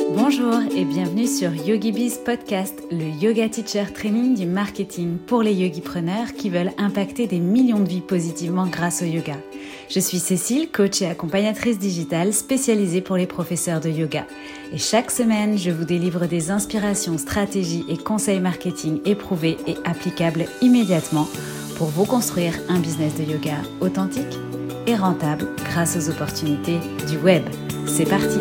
Bonjour et bienvenue sur YogiBiz Podcast, le yoga teacher training du marketing pour les yogipreneurs qui veulent impacter des millions de vies positivement grâce au yoga. Je suis Cécile, coach et accompagnatrice digitale spécialisée pour les professeurs de yoga. Et chaque semaine, je vous délivre des inspirations, stratégies et conseils marketing éprouvés et applicables immédiatement pour vous construire un business de yoga authentique et rentable grâce aux opportunités du web. C'est parti!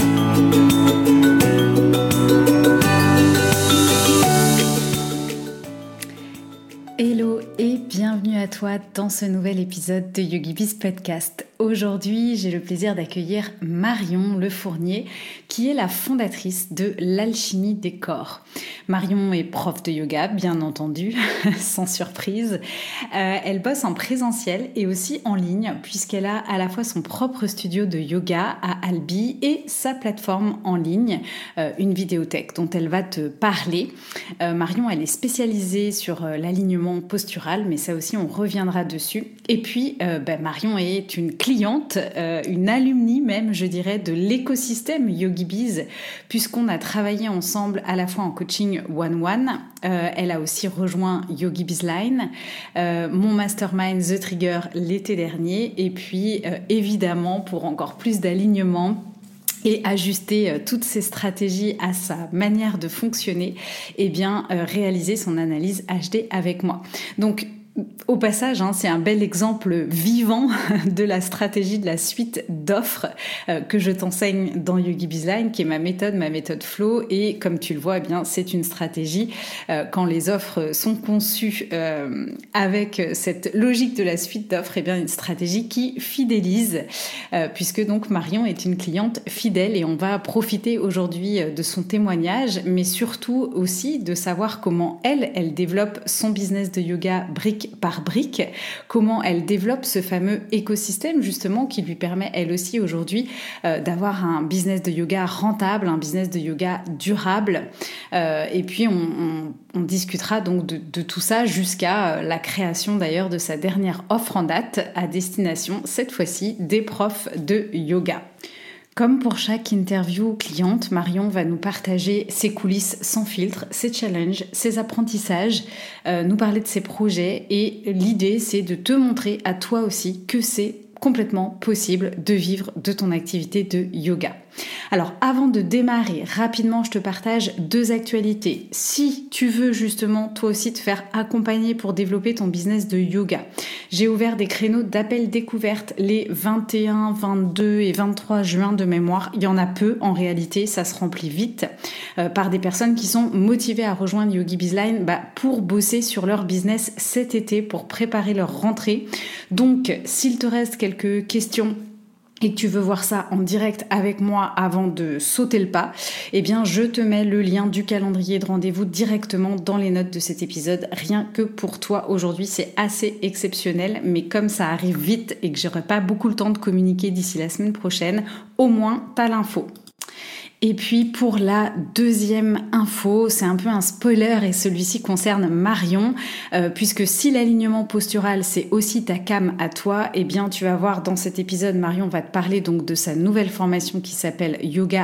Hello et bienvenue à toi dans ce nouvel épisode de YogiBiz Podcast. Aujourd'hui, j'ai le plaisir d'accueillir Marion Lefournier, qui est la fondatrice de l'Alchimie des corps. Marion est prof de yoga, bien entendu, sans surprise. Elle bosse en présentiel et aussi en ligne, puisqu'elle a à la fois son propre studio de yoga à Albi et sa plateforme en ligne, une vidéothèque dont elle va te parler. Marion, elle est spécialisée sur l'alignement postural, mais ça aussi, on reviendra dessus. Et puis, Marion est une cliente, une alumni même, je dirais, de l'écosystème YogiBiz, puisqu'on a travaillé ensemble à la fois en coaching one-one. Elle a aussi rejoint YogiBiz Line, mon mastermind The Trigger l'été dernier, et puis évidemment, pour encore plus d'alignement, et ajuster toutes ces stratégies à sa manière de fonctionner, réaliser son analyse HD avec moi. Donc, au passage, c'est un bel exemple vivant de la stratégie de la suite d'offres que je t'enseigne dans YogiBiz Line, qui est ma méthode flow. Et comme tu le vois, c'est une stratégie quand les offres sont conçues avec cette logique de la suite d'offres, une stratégie qui fidélise, puisque donc Marion est une cliente fidèle et on va profiter aujourd'hui de son témoignage, mais surtout aussi de savoir comment elle développe son business de yoga brique par brique, comment elle développe ce fameux écosystème justement qui lui permet elle aussi aujourd'hui d'avoir un business de yoga rentable, un business de yoga durable, et puis on discutera donc de tout ça jusqu'à la création d'ailleurs de sa dernière offre en date à destination cette fois-ci des profs de yoga. Comme pour chaque interview cliente, Marion va nous partager ses coulisses sans filtre, ses challenges, ses apprentissages, nous parler de ses projets, et l'idée c'est de te montrer à toi aussi que c'est complètement possible de vivre de ton activité de yoga. Alors avant de démarrer, rapidement je te partage 2 actualités. Si tu veux justement toi aussi te faire accompagner pour développer ton business de yoga, j'ai ouvert des créneaux d'appel découverte les 21, 22 et 23 juin de mémoire. Il y en a peu en réalité, ça se remplit vite par des personnes qui sont motivées à rejoindre YogiBiz Line pour bosser sur leur business cet été, pour préparer leur rentrée. Donc s'il te reste quelques questions et que tu veux voir ça en direct avec moi avant de sauter le pas, je te mets le lien du calendrier de rendez-vous directement dans les notes de cet épisode, rien que pour toi aujourd'hui. C'est assez exceptionnel, mais comme ça arrive vite et que j'aurai pas beaucoup le temps de communiquer d'ici la semaine prochaine, au moins t'as l'info. Et puis pour la deuxième info, c'est un peu un spoiler et celui-ci concerne Marion, puisque si l'alignement postural c'est aussi ta came à toi, tu vas voir dans cet épisode, Marion va te parler donc de sa nouvelle formation qui s'appelle Yoga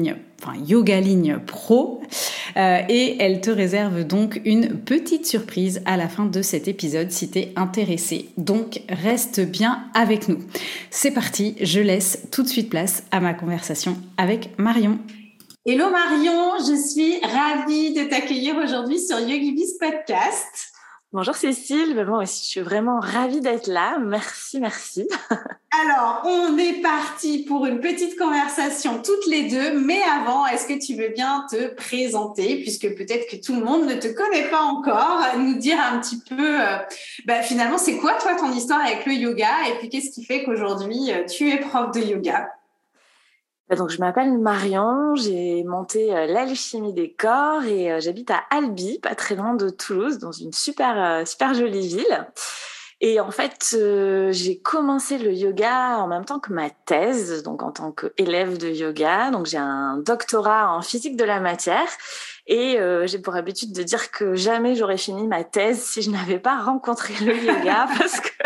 Ligne Pro, et elle te réserve donc une petite surprise à la fin de cet épisode si t'es intéressé. Donc reste bien avec nous. C'est parti, je laisse tout de suite place à ma conversation avec Marion. Hello Marion, je suis ravie de t'accueillir aujourd'hui sur YogiBiz Podcast. Bonjour Cécile, moi aussi je suis vraiment ravie d'être là, merci. Alors, on est parti pour une petite conversation toutes les deux, mais avant, est-ce que tu veux bien te présenter, puisque peut-être que tout le monde ne te connaît pas encore, nous dire un petit peu, finalement, c'est quoi toi ton histoire avec le yoga, et puis qu'est-ce qui fait qu'aujourd'hui tu es prof de yoga? Donc, je m'appelle Marion, j'ai monté l'Alchimie des corps et j'habite à Albi, pas très loin de Toulouse, dans une super jolie ville. Et en fait, j'ai commencé le yoga en même temps que ma thèse, donc en tant qu'élève de yoga. Donc, j'ai un doctorat en physique de la matière et j'ai pour habitude de dire que jamais j'aurais fini ma thèse si je n'avais pas rencontré le yoga parce que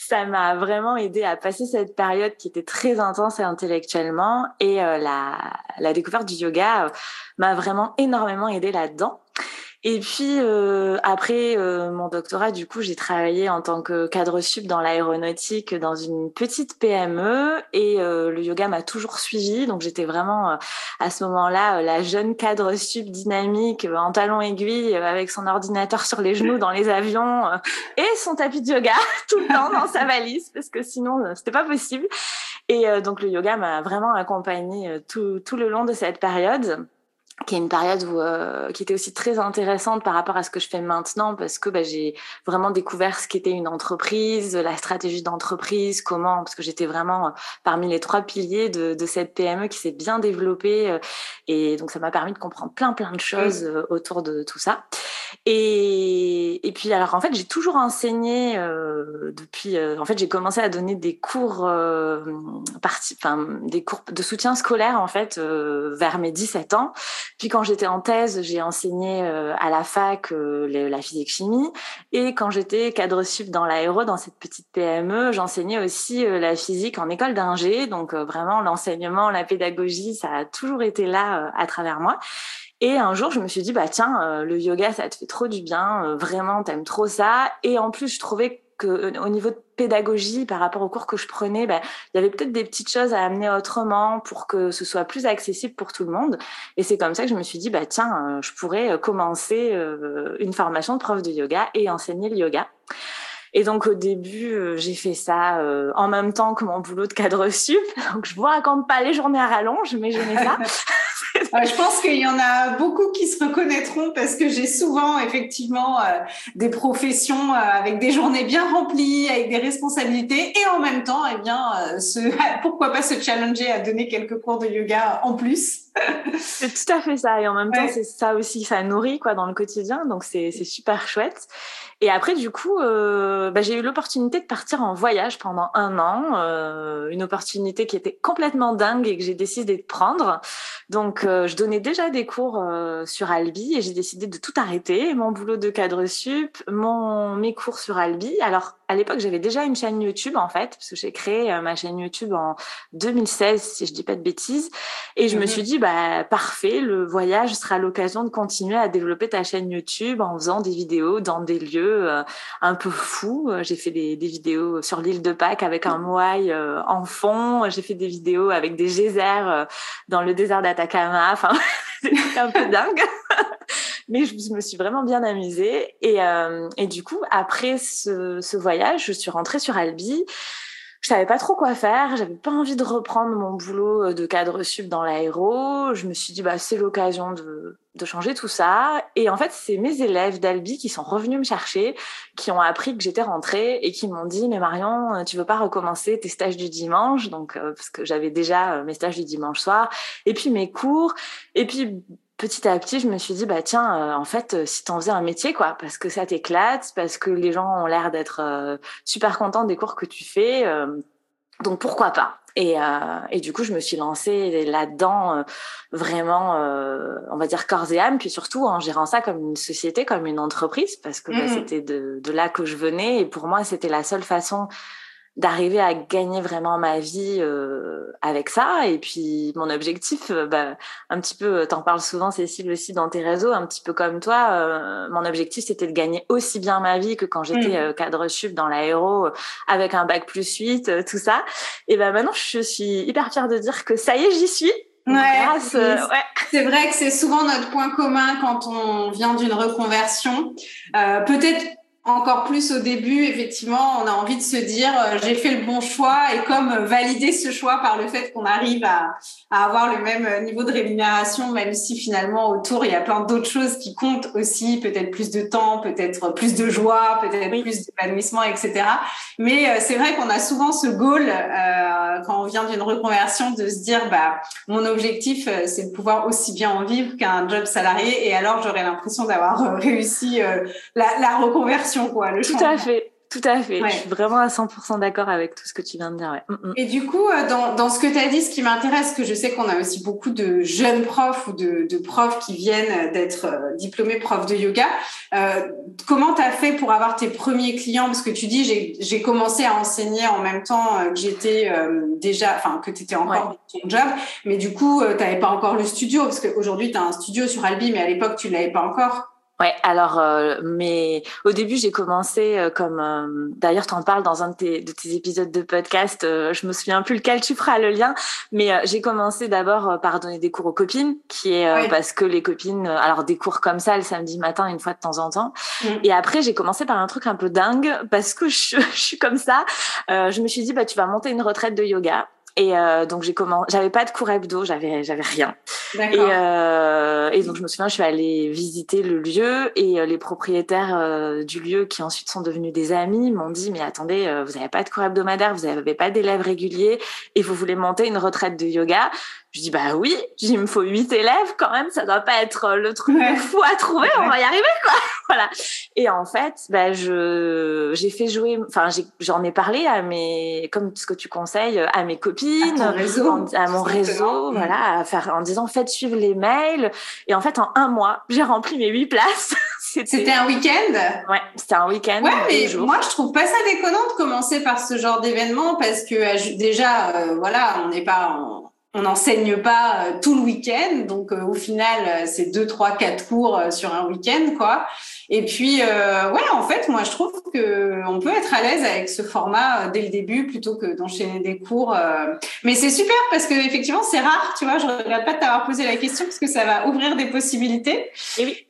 ça m'a vraiment aidé à passer cette période qui était très intense et intellectuellement. Et la découverte du yoga m'a vraiment énormément aidé là-dedans. Et puis après mon doctorat, du coup, j'ai travaillé en tant que cadre sup dans l'aéronautique dans une petite PME et le yoga m'a toujours suivie. Donc j'étais vraiment à ce moment-là la jeune cadre sup dynamique en talons aiguilles avec son ordinateur sur les genoux dans les avions et son tapis de yoga tout le temps dans sa valise parce que sinon c'était pas possible. Et donc le yoga m'a vraiment accompagnée tout le long de cette période, qui est une période qui était aussi très intéressante par rapport à ce que je fais maintenant parce que j'ai vraiment découvert ce qu'était une entreprise, la stratégie d'entreprise, parce que j'étais vraiment parmi les 3 piliers de cette PME qui s'est bien développée et donc ça m'a permis de comprendre plein de choses autour de tout ça. Et puis alors en fait j'ai toujours enseigné depuis en fait j'ai commencé à donner des cours des cours de soutien scolaire en fait vers mes 17 ans. Puis quand j'étais en thèse, j'ai enseigné à la fac la physique-chimie. Et quand j'étais cadre sup dans l'aéro, dans cette petite PME, j'enseignais aussi la physique en école d'ingé. Donc vraiment, l'enseignement, la pédagogie, ça a toujours été là à travers moi. Et un jour, je me suis dit, tiens, le yoga, ça te fait trop du bien. Vraiment, t'aimes trop ça. Et en plus, je trouvais que au niveau de pédagogie, par rapport aux cours que je prenais, il y avait peut-être des petites choses à amener autrement pour que ce soit plus accessible pour tout le monde. Et c'est comme ça que je me suis dit, tiens, je pourrais commencer une formation de prof de yoga et enseigner le yoga. Et donc au début, j'ai fait ça en même temps que mon boulot de cadre sup. Donc je vous raconte pas les journées à rallonge, mais j'aimais ça. Je pense qu'il y en a beaucoup qui se reconnaîtront parce que j'ai souvent effectivement des professions avec des journées bien remplies, avec des responsabilités et en même temps, pourquoi pas se challenger à donner quelques cours de yoga en plus. C'est tout à fait ça. Et en même temps, c'est ça aussi, ça nourrit dans le quotidien. Donc, c'est super chouette. Et après, du coup, j'ai eu l'opportunité de partir en voyage pendant 1 an. Une opportunité qui était complètement dingue et que j'ai décidé de prendre. Donc, je donnais déjà des cours sur Albi et j'ai décidé de tout arrêter. Mon boulot de cadre sup, mes cours sur Albi. Alors, à l'époque, j'avais déjà une chaîne YouTube, en fait, parce que j'ai créé ma chaîne YouTube en 2016, si je dis pas de bêtises. Et je me suis dit, parfait, le voyage sera l'occasion de continuer à développer ta chaîne YouTube en faisant des vidéos dans des lieux un peu fous. J'ai fait des vidéos sur l'île de Pâques avec un moai en fond. J'ai fait des vidéos avec des geysers dans le désert d'Atacama. Enfin, c'était un peu dingue. Mais je me suis vraiment bien amusée. Et du coup, après ce voyage, je suis rentrée sur Albi. Je savais pas trop quoi faire. J'avais pas envie de reprendre mon boulot de cadre sup dans l'aéro. Je me suis dit, c'est l'occasion de changer tout ça. Et en fait, c'est mes élèves d'Albi qui sont revenus me chercher, qui ont appris que j'étais rentrée et qui m'ont dit, mais Marion, tu veux pas recommencer tes stages du dimanche? Donc, parce que j'avais déjà mes stages du dimanche soir et puis mes cours. Et puis, petit à petit, je me suis dit, tiens, en fait, si t'en faisais un métier, parce que ça t'éclate, parce que les gens ont l'air d'être super contents des cours que tu fais, donc pourquoi pas? Et du coup, je me suis lancée là-dedans vraiment, on va dire corps et âme, puis surtout en gérant ça comme une société, comme une entreprise, parce que c'était de là que je venais, et pour moi, c'était la seule façon d'arriver à gagner vraiment ma vie avec ça. Et puis mon objectif, un petit peu, t'en parles souvent Cécile aussi dans tes réseaux, un petit peu comme toi, mon objectif c'était de gagner aussi bien ma vie que quand j'étais cadre sup dans l'aéro avec un bac+8, tout ça. Et maintenant je suis hyper fière de dire que ça y est, j'y suis. C'est vrai que c'est souvent notre point commun quand on vient d'une reconversion. Peut-être encore plus au début, effectivement, on a envie de se dire j'ai fait le bon choix et comme valider ce choix par le fait qu'on arrive à avoir le même niveau de rémunération, même si finalement autour il y a plein d'autres choses qui comptent aussi, peut-être plus de temps, peut-être plus de joie, peut-être plus d'épanouissement, etc. Mais c'est vrai qu'on a souvent ce goal quand on vient d'une reconversion de se dire mon objectif c'est de pouvoir aussi bien en vivre qu'un job salarié et alors j'aurais l'impression d'avoir réussi la reconversion. Tout à fait. tout à fait. Ouais. Je suis vraiment à 100% d'accord avec tout ce que tu viens de dire. Ouais. Et du coup, dans ce que tu as dit, ce qui m'intéresse, que je sais qu'on a aussi beaucoup de jeunes profs ou de profs qui viennent d'être diplômés profs de yoga. Comment tu as fait pour avoir tes premiers clients? Parce que tu dis, j'ai commencé à enseigner en même temps que j'étais que tu étais encore dans ton job. Mais du coup, tu n'avais pas encore le studio, parce qu'aujourd'hui, tu as un studio sur Albi, mais à l'époque, tu ne l'avais pas encore. Ouais, alors, mais au début, j'ai commencé d'ailleurs, t'en parles dans un de tes épisodes de podcast. Je me souviens plus lequel, tu feras le lien. Mais j'ai commencé d'abord par donner des cours aux copines, parce que les copines, alors des cours comme ça le samedi matin, une fois de temps en temps. Et après, j'ai commencé par un truc un peu dingue parce que je suis comme ça. Je me suis dit, tu vas monter une retraite de yoga. Et donc j'avais pas de cours hebdo, j'avais rien. Et donc je me souviens, je suis allée visiter le lieu et les propriétaires du lieu qui ensuite sont devenus des amis m'ont dit mais attendez, vous avez pas de cours hebdomadaire, vous avez pas d'élèves réguliers et vous voulez monter une retraite de yoga. Je dis bah oui, il me faut 8 élèves quand même, ça doit pas être le truc de fou à trouver, on va y arriver quoi. Voilà. Et en fait, j'ai fait jouer, j'en ai parlé comme ce que tu conseilles, à mes copines, à mon réseau, voilà, en disant faites suivre les mails. Et en fait, en 1 mois, j'ai rempli mes 8 places. C'était un week-end? Ouais, c'était un week-end. Ouais, mais moi, je trouve pas ça déconnant de commencer par ce genre d'événement parce que déjà, on n'enseigne pas tout le week-end, donc au final, c'est 2, 3, 4 cours sur un week-end, quoi. Et puis, en fait, moi, je trouve que on peut être à l'aise avec ce format dès le début plutôt que d'enchaîner des cours. Mais c'est super parce que effectivement, c'est rare, tu vois. Je regrette pas de t'avoir posé la question parce que ça va ouvrir des possibilités. Et oui.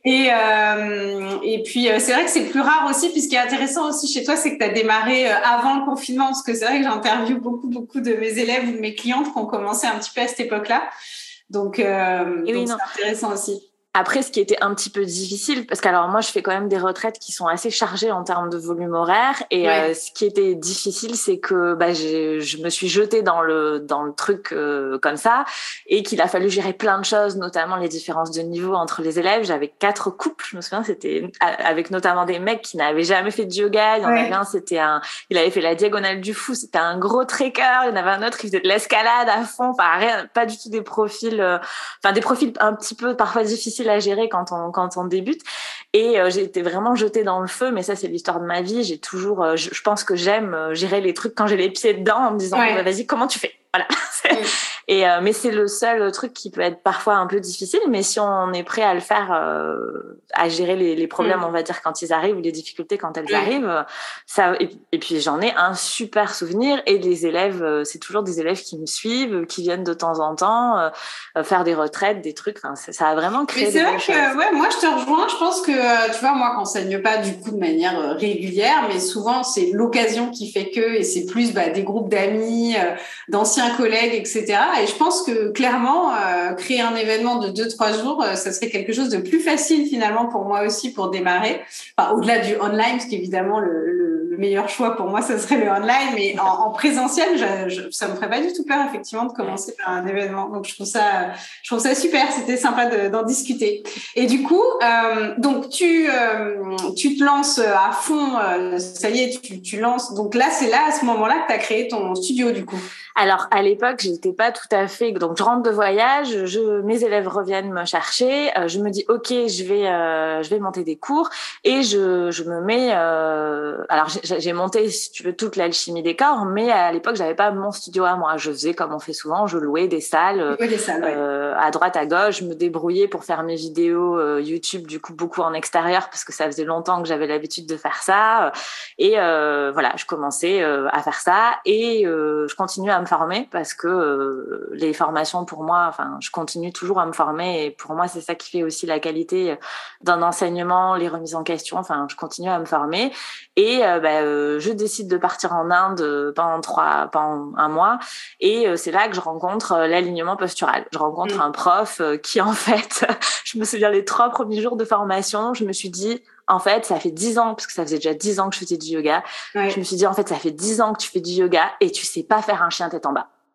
Et puis, c'est vrai que c'est plus rare aussi. Puis, ce qui est intéressant aussi chez toi, c'est que tu as démarré avant le confinement, parce que c'est vrai que j'interviewe beaucoup de mes élèves ou de mes clientes qui ont commencé un petit peu à cette époque-là. Donc, c'est intéressant aussi. Après, ce qui était un petit peu difficile, parce qu'alors moi, je fais quand même des retraites qui sont assez chargées en termes de volume horaire. Et ce qui était difficile, c'est que je me suis jetée dans le truc comme ça, et qu'il a fallu gérer plein de choses, notamment les différences de niveau entre les élèves. J'avais 4 couples, je me souviens, c'était avec notamment des mecs qui n'avaient jamais fait de yoga. Il y en avait un, il avait fait la diagonale du fou, c'était un gros trekker. Il y en avait un autre qui faisait de l'escalade à fond. Enfin, rien, pas du tout des profils, des profils un petit peu parfois difficiles à gérer quand on débute. Et j'ai été vraiment jetée dans le feu, mais ça c'est l'histoire de ma vie. J'ai toujours, je pense que j'aime gérer les trucs quand j'ai les pieds dedans, en me disant vas-y, comment tu fais? Voilà. Mais c'est le seul truc qui peut être parfois un peu difficile, mais si on est prêt à le faire, à gérer les problèmes, on va dire, quand ils arrivent, ou les difficultés quand elles arrivent, ça, et puis j'en ai un super souvenir, et les élèves, c'est toujours des élèves qui me suivent, qui viennent de temps en temps, faire des retraites, des trucs, ça a vraiment créé des choses. Mais c'est vrai que, moi je te rejoins, je pense que, tu vois, moi j'enseigne pas du coup de manière régulière, mais souvent c'est l'occasion qui fait que, et c'est plus des groupes d'amis, d'anciens collègues, etc. Et je pense que clairement, créer un événement de 2-3 jours, ça serait quelque chose de plus facile finalement pour moi aussi pour démarrer. Enfin, au-delà du online, parce qu'évidemment le meilleur choix pour moi, ça serait le online, mais en présentiel, ça me ferait pas du tout peur effectivement de commencer par un événement. Donc je trouve ça super. C'était sympa d'en discuter. Et du coup, donc tu te lances à fond. Ça y est, tu lances. Donc là, c'est là à ce moment-là que tu as créé ton studio du coup. Alors, à l'époque, j'étais pas tout à fait... Donc, je rentre de voyage, mes élèves reviennent me chercher, je me dis, OK, je vais monter des cours, et je me mets... Alors, j'ai monté, si tu veux, toute l'alchimie des corps, mais à l'époque, j'avais pas mon studio à moi. Je faisais comme on fait souvent, je louais des salles, à droite, à gauche, je me débrouillais pour faire mes vidéos YouTube, du coup, beaucoup en extérieur, parce que ça faisait longtemps que j'avais l'habitude de faire ça. Et je commençais à faire ça, et je continue à me former, parce que les formations pour moi, je continue toujours à me former, et pour moi c'est ça qui fait aussi la qualité d'un enseignement, les remises en question. Je continue à me former, et je décide de partir en Inde pendant 1 mois, et c'est là que je rencontre l'alignement postural. Je rencontre un prof qui, en fait, je me souviens les 3 premiers jours de formation, je me suis dit, en fait, ça fait 10 ans, parce que ça faisait déjà 10 ans que je faisais du yoga. Je me suis dit, en fait, ça fait 10 ans que tu fais du yoga et tu sais pas faire un chien tête en bas.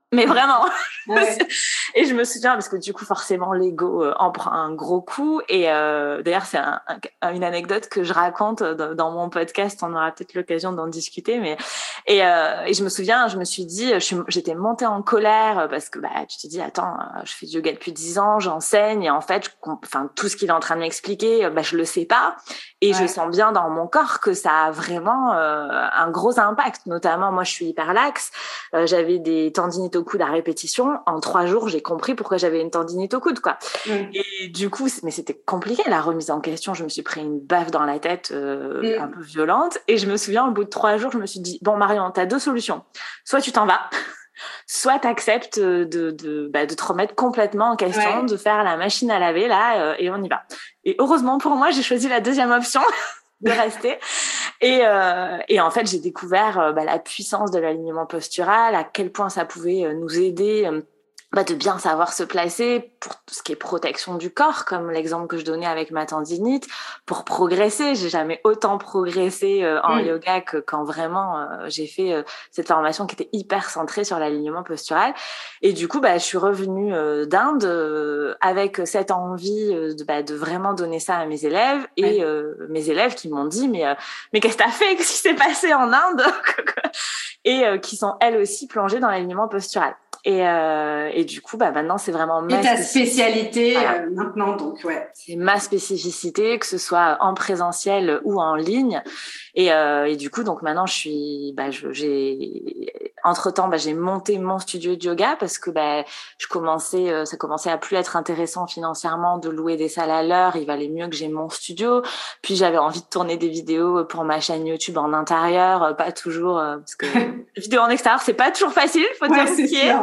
Mais vraiment. Ouais. Et je me souviens, parce que du coup, forcément, l'ego en prend un gros coup. Et d'ailleurs, c'est une anecdote que je raconte dans mon podcast. On aura peut-être l'occasion d'en discuter. Mais et je me souviens, je me suis dit, j'étais montée en colère parce que tu te dis, attends, je fais du yoga depuis 10 ans, j'enseigne, et en fait, tout ce qu'il est en train de m'expliquer, je le sais pas. Et je sens bien dans mon corps que ça a vraiment un gros impact. Notamment, moi, je suis hyper laxe. J'avais des tendinites au coude à répétition. En 3 jours, j'ai compris pourquoi j'avais une tendinite au coude, quoi. Et du coup, mais c'était compliqué, la remise en question. Je me suis pris une baffe dans la tête un peu violente. Et je me souviens, au bout de 3 jours, je me suis dit, bon, Marion, t'as 2 solutions. Soit tu t'en vas, soit t'acceptes de te remettre complètement en question, de faire la machine à laver, là, et on y va. Et heureusement pour moi, j'ai choisi la deuxième option. De rester. Et en fait, j'ai découvert la puissance de l'alignement postural, à quel point ça pouvait nous aider de bien savoir se placer pour tout ce qui est protection du corps, comme l'exemple que je donnais avec ma tendinite, pour progresser. J'ai jamais autant progressé en yoga que quand vraiment j'ai fait cette formation qui était hyper centrée sur l'alignement postural. Et du coup, je suis revenue d'Inde avec cette envie de vraiment donner ça à mes élèves, et mes élèves qui m'ont dit mais qu'est-ce que t'as fait, qu'est-ce qui s'est passé en Inde et qui sont elles aussi plongées dans l'alignement postural. Et du coup, maintenant, c'est vraiment ta spécialité maintenant, donc c'est ma spécificité, que ce soit en présentiel ou en ligne. Et du coup, donc maintenant, entre-temps, j'ai monté mon studio de yoga parce que ça commençait à plus être intéressant financièrement de louer des salles à l'heure. Il valait mieux que j'ai mon studio. Puis j'avais envie de tourner des vidéos pour ma chaîne YouTube en intérieur, pas toujours parce que vidéo en extérieur, c'est pas toujours facile, faut dire ce qui est.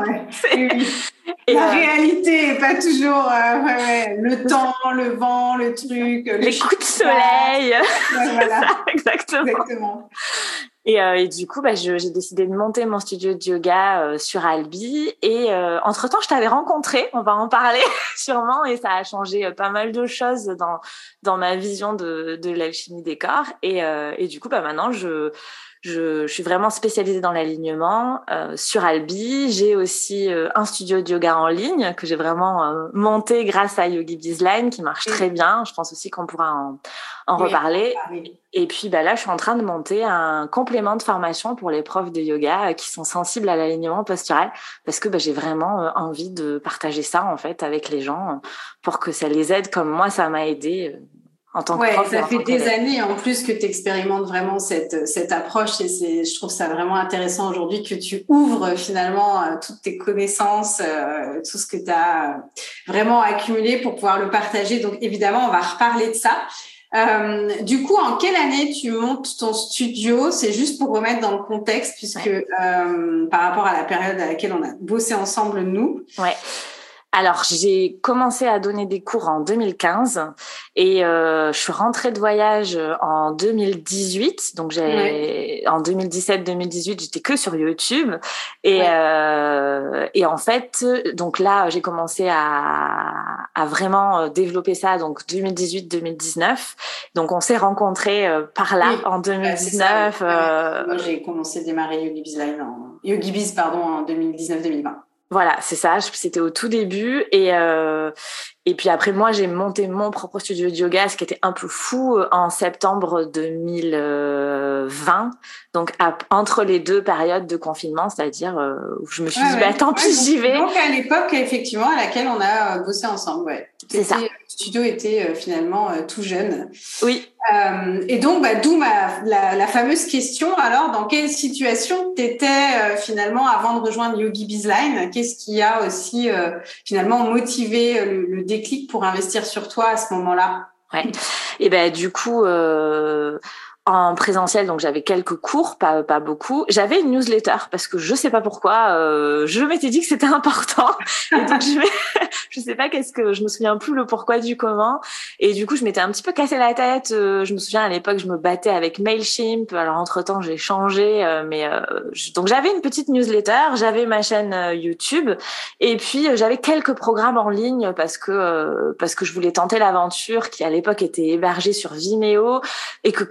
La réalité est pas toujours le temps, le vent, le truc, les coups de soleil. Voilà. Ça, exactement. Et du coup, j'ai décidé de monter mon studio de yoga sur Albi. Et entre-temps, je t'avais rencontré, on va en parler sûrement, et ça a changé pas mal de choses dans ma vision de l'alchimie des corps. Et du coup, maintenant, je suis vraiment spécialisée dans l'alignement sur Albi. J'ai aussi un studio de yoga en ligne que j'ai vraiment monté grâce à Yogi Bizline, qui marche très bien. Je pense aussi qu'on pourra en reparler. Et puis là, je suis en train de monter un complément de formation pour les profs de yoga qui sont sensibles à l'alignement postural, parce que j'ai vraiment envie de partager ça en fait avec les gens pour que ça les aide comme moi ça m'a aidé. En tant que prof, ça fait des années en plus que tu expérimentes vraiment cette approche, et je trouve ça vraiment intéressant aujourd'hui que tu ouvres finalement toutes tes connaissances, tout ce que tu as vraiment accumulé pour pouvoir le partager. Donc évidemment, on va reparler de ça. Du coup, en quelle année tu montes ton studio? C'est juste pour remettre dans le contexte, puisque par rapport à la période à laquelle on a bossé ensemble, nous. Ouais. Alors, j'ai commencé à donner des cours en 2015 et je suis rentrée de voyage en 2018. Donc, en 2017-2018, j'étais que sur YouTube. Et en fait, donc là, j'ai commencé à vraiment développer ça. Donc, 2018-2019. Donc, on s'est rencontrés par là en 2019. Moi, j'ai commencé à démarrer Yogi Biz en 2019-2020. Voilà, c'est ça. C'était au tout début. Et puis après, moi, j'ai monté mon propre studio de yoga, ce qui était un peu fou, en septembre 2020. Donc, entre les 2 périodes de confinement, c'est-à-dire où je me suis dit, tant pis, j'y vais. Donc, à l'époque, effectivement, à laquelle on a bossé ensemble, C'est ça. Le studio était finalement tout jeune. Oui. Et donc, d'où la fameuse question. Alors, dans quelle situation t'étais finalement avant de rejoindre Yogi Bizline? Qu'est-ce qui a aussi finalement motivé le déclic pour investir sur toi à ce moment-là? Ouais. Et du coup, en présentiel, donc j'avais quelques cours, pas beaucoup. J'avais une newsletter parce que je sais pas pourquoi, je m'étais dit que c'était important. Et donc je sais pas je me souviens plus le pourquoi du comment. Et du coup, je m'étais un petit peu cassé la tête. Je me souviens à l'époque, je me battais avec Mailchimp. Alors entre-temps, j'ai changé, donc j'avais une petite newsletter, j'avais ma chaîne YouTube, et puis j'avais quelques programmes en ligne parce que je voulais tenter l'aventure qui à l'époque était hébergée sur Vimeo, et que clairement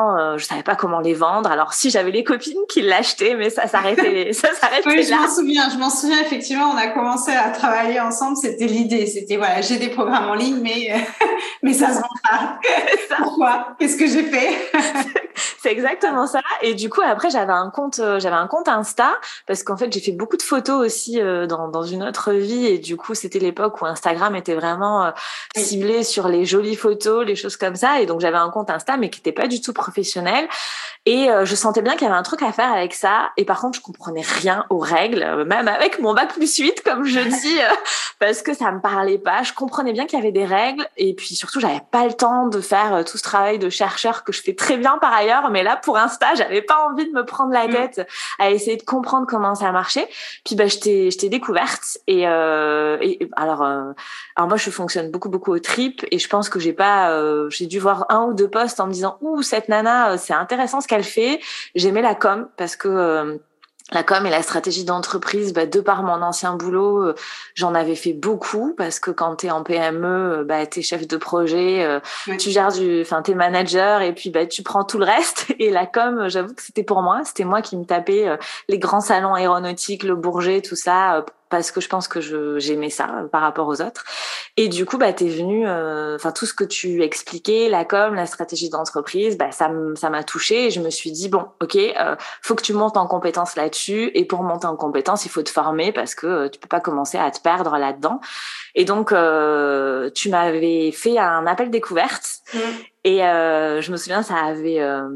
franchement, je savais pas comment les vendre. Alors si j'avais les copines qui l'achetaient, mais ça s'arrêtait Oui, là. je m'en souviens effectivement, on a commencé à travailler ensemble, c'était l'idée, c'était voilà, j'ai des programmes en ligne, mais ça se vend pas. Pourquoi? Qu'est-ce que j'ai fait? C'est exactement ça. Et du coup, après, j'avais un compte Insta parce qu'en fait, j'ai fait beaucoup de photos aussi dans une autre vie. Et du coup, c'était l'époque où Instagram était vraiment ciblé sur les jolies photos, les choses comme ça. Et donc, j'avais un compte Insta, mais qui n'était pas du tout professionnel. Et je sentais bien qu'il y avait un truc à faire avec ça. Et par contre, je comprenais rien aux règles, même avec mon bac+8, comme je dis, parce que ça me parlait pas. Je comprenais bien qu'il y avait des règles. Et puis surtout, j'avais pas le temps de faire tout ce travail de chercheur que je fais très bien par ailleurs. Mais là, pour Insta, j'avais pas envie de me prendre la tête à essayer de comprendre comment ça marchait. Puis je t'ai découverte. Et alors moi, je fonctionne beaucoup au trip. Et je pense que j'ai dû voir 1 ou 2 posts en me disant, cette nana, c'est intéressant ce qu'elle fait. J'aimais la com parce que la com et la stratégie d'entreprise, de par mon ancien boulot, j'en avais fait beaucoup parce que quand t'es en PME, t'es chef de projet, tu gères t'es manager et puis tu prends tout le reste. Et la com, j'avoue que c'était pour moi. C'était moi qui me tapais les grands salons aéronautiques, le Bourget, tout ça, parce que je pense que j'aimais ça par rapport aux autres. Et du coup, t'es venu, tout ce que tu expliquais, la com, la stratégie d'entreprise, ça m'a touchée et je me suis dit bon, ok, faut que tu montes en compétence là-dessus. Et pour monter en compétence, il faut te former parce que tu peux pas commencer à te perdre là-dedans. Et donc, tu m'avais fait un appel découverte. Et je me souviens, ça avait...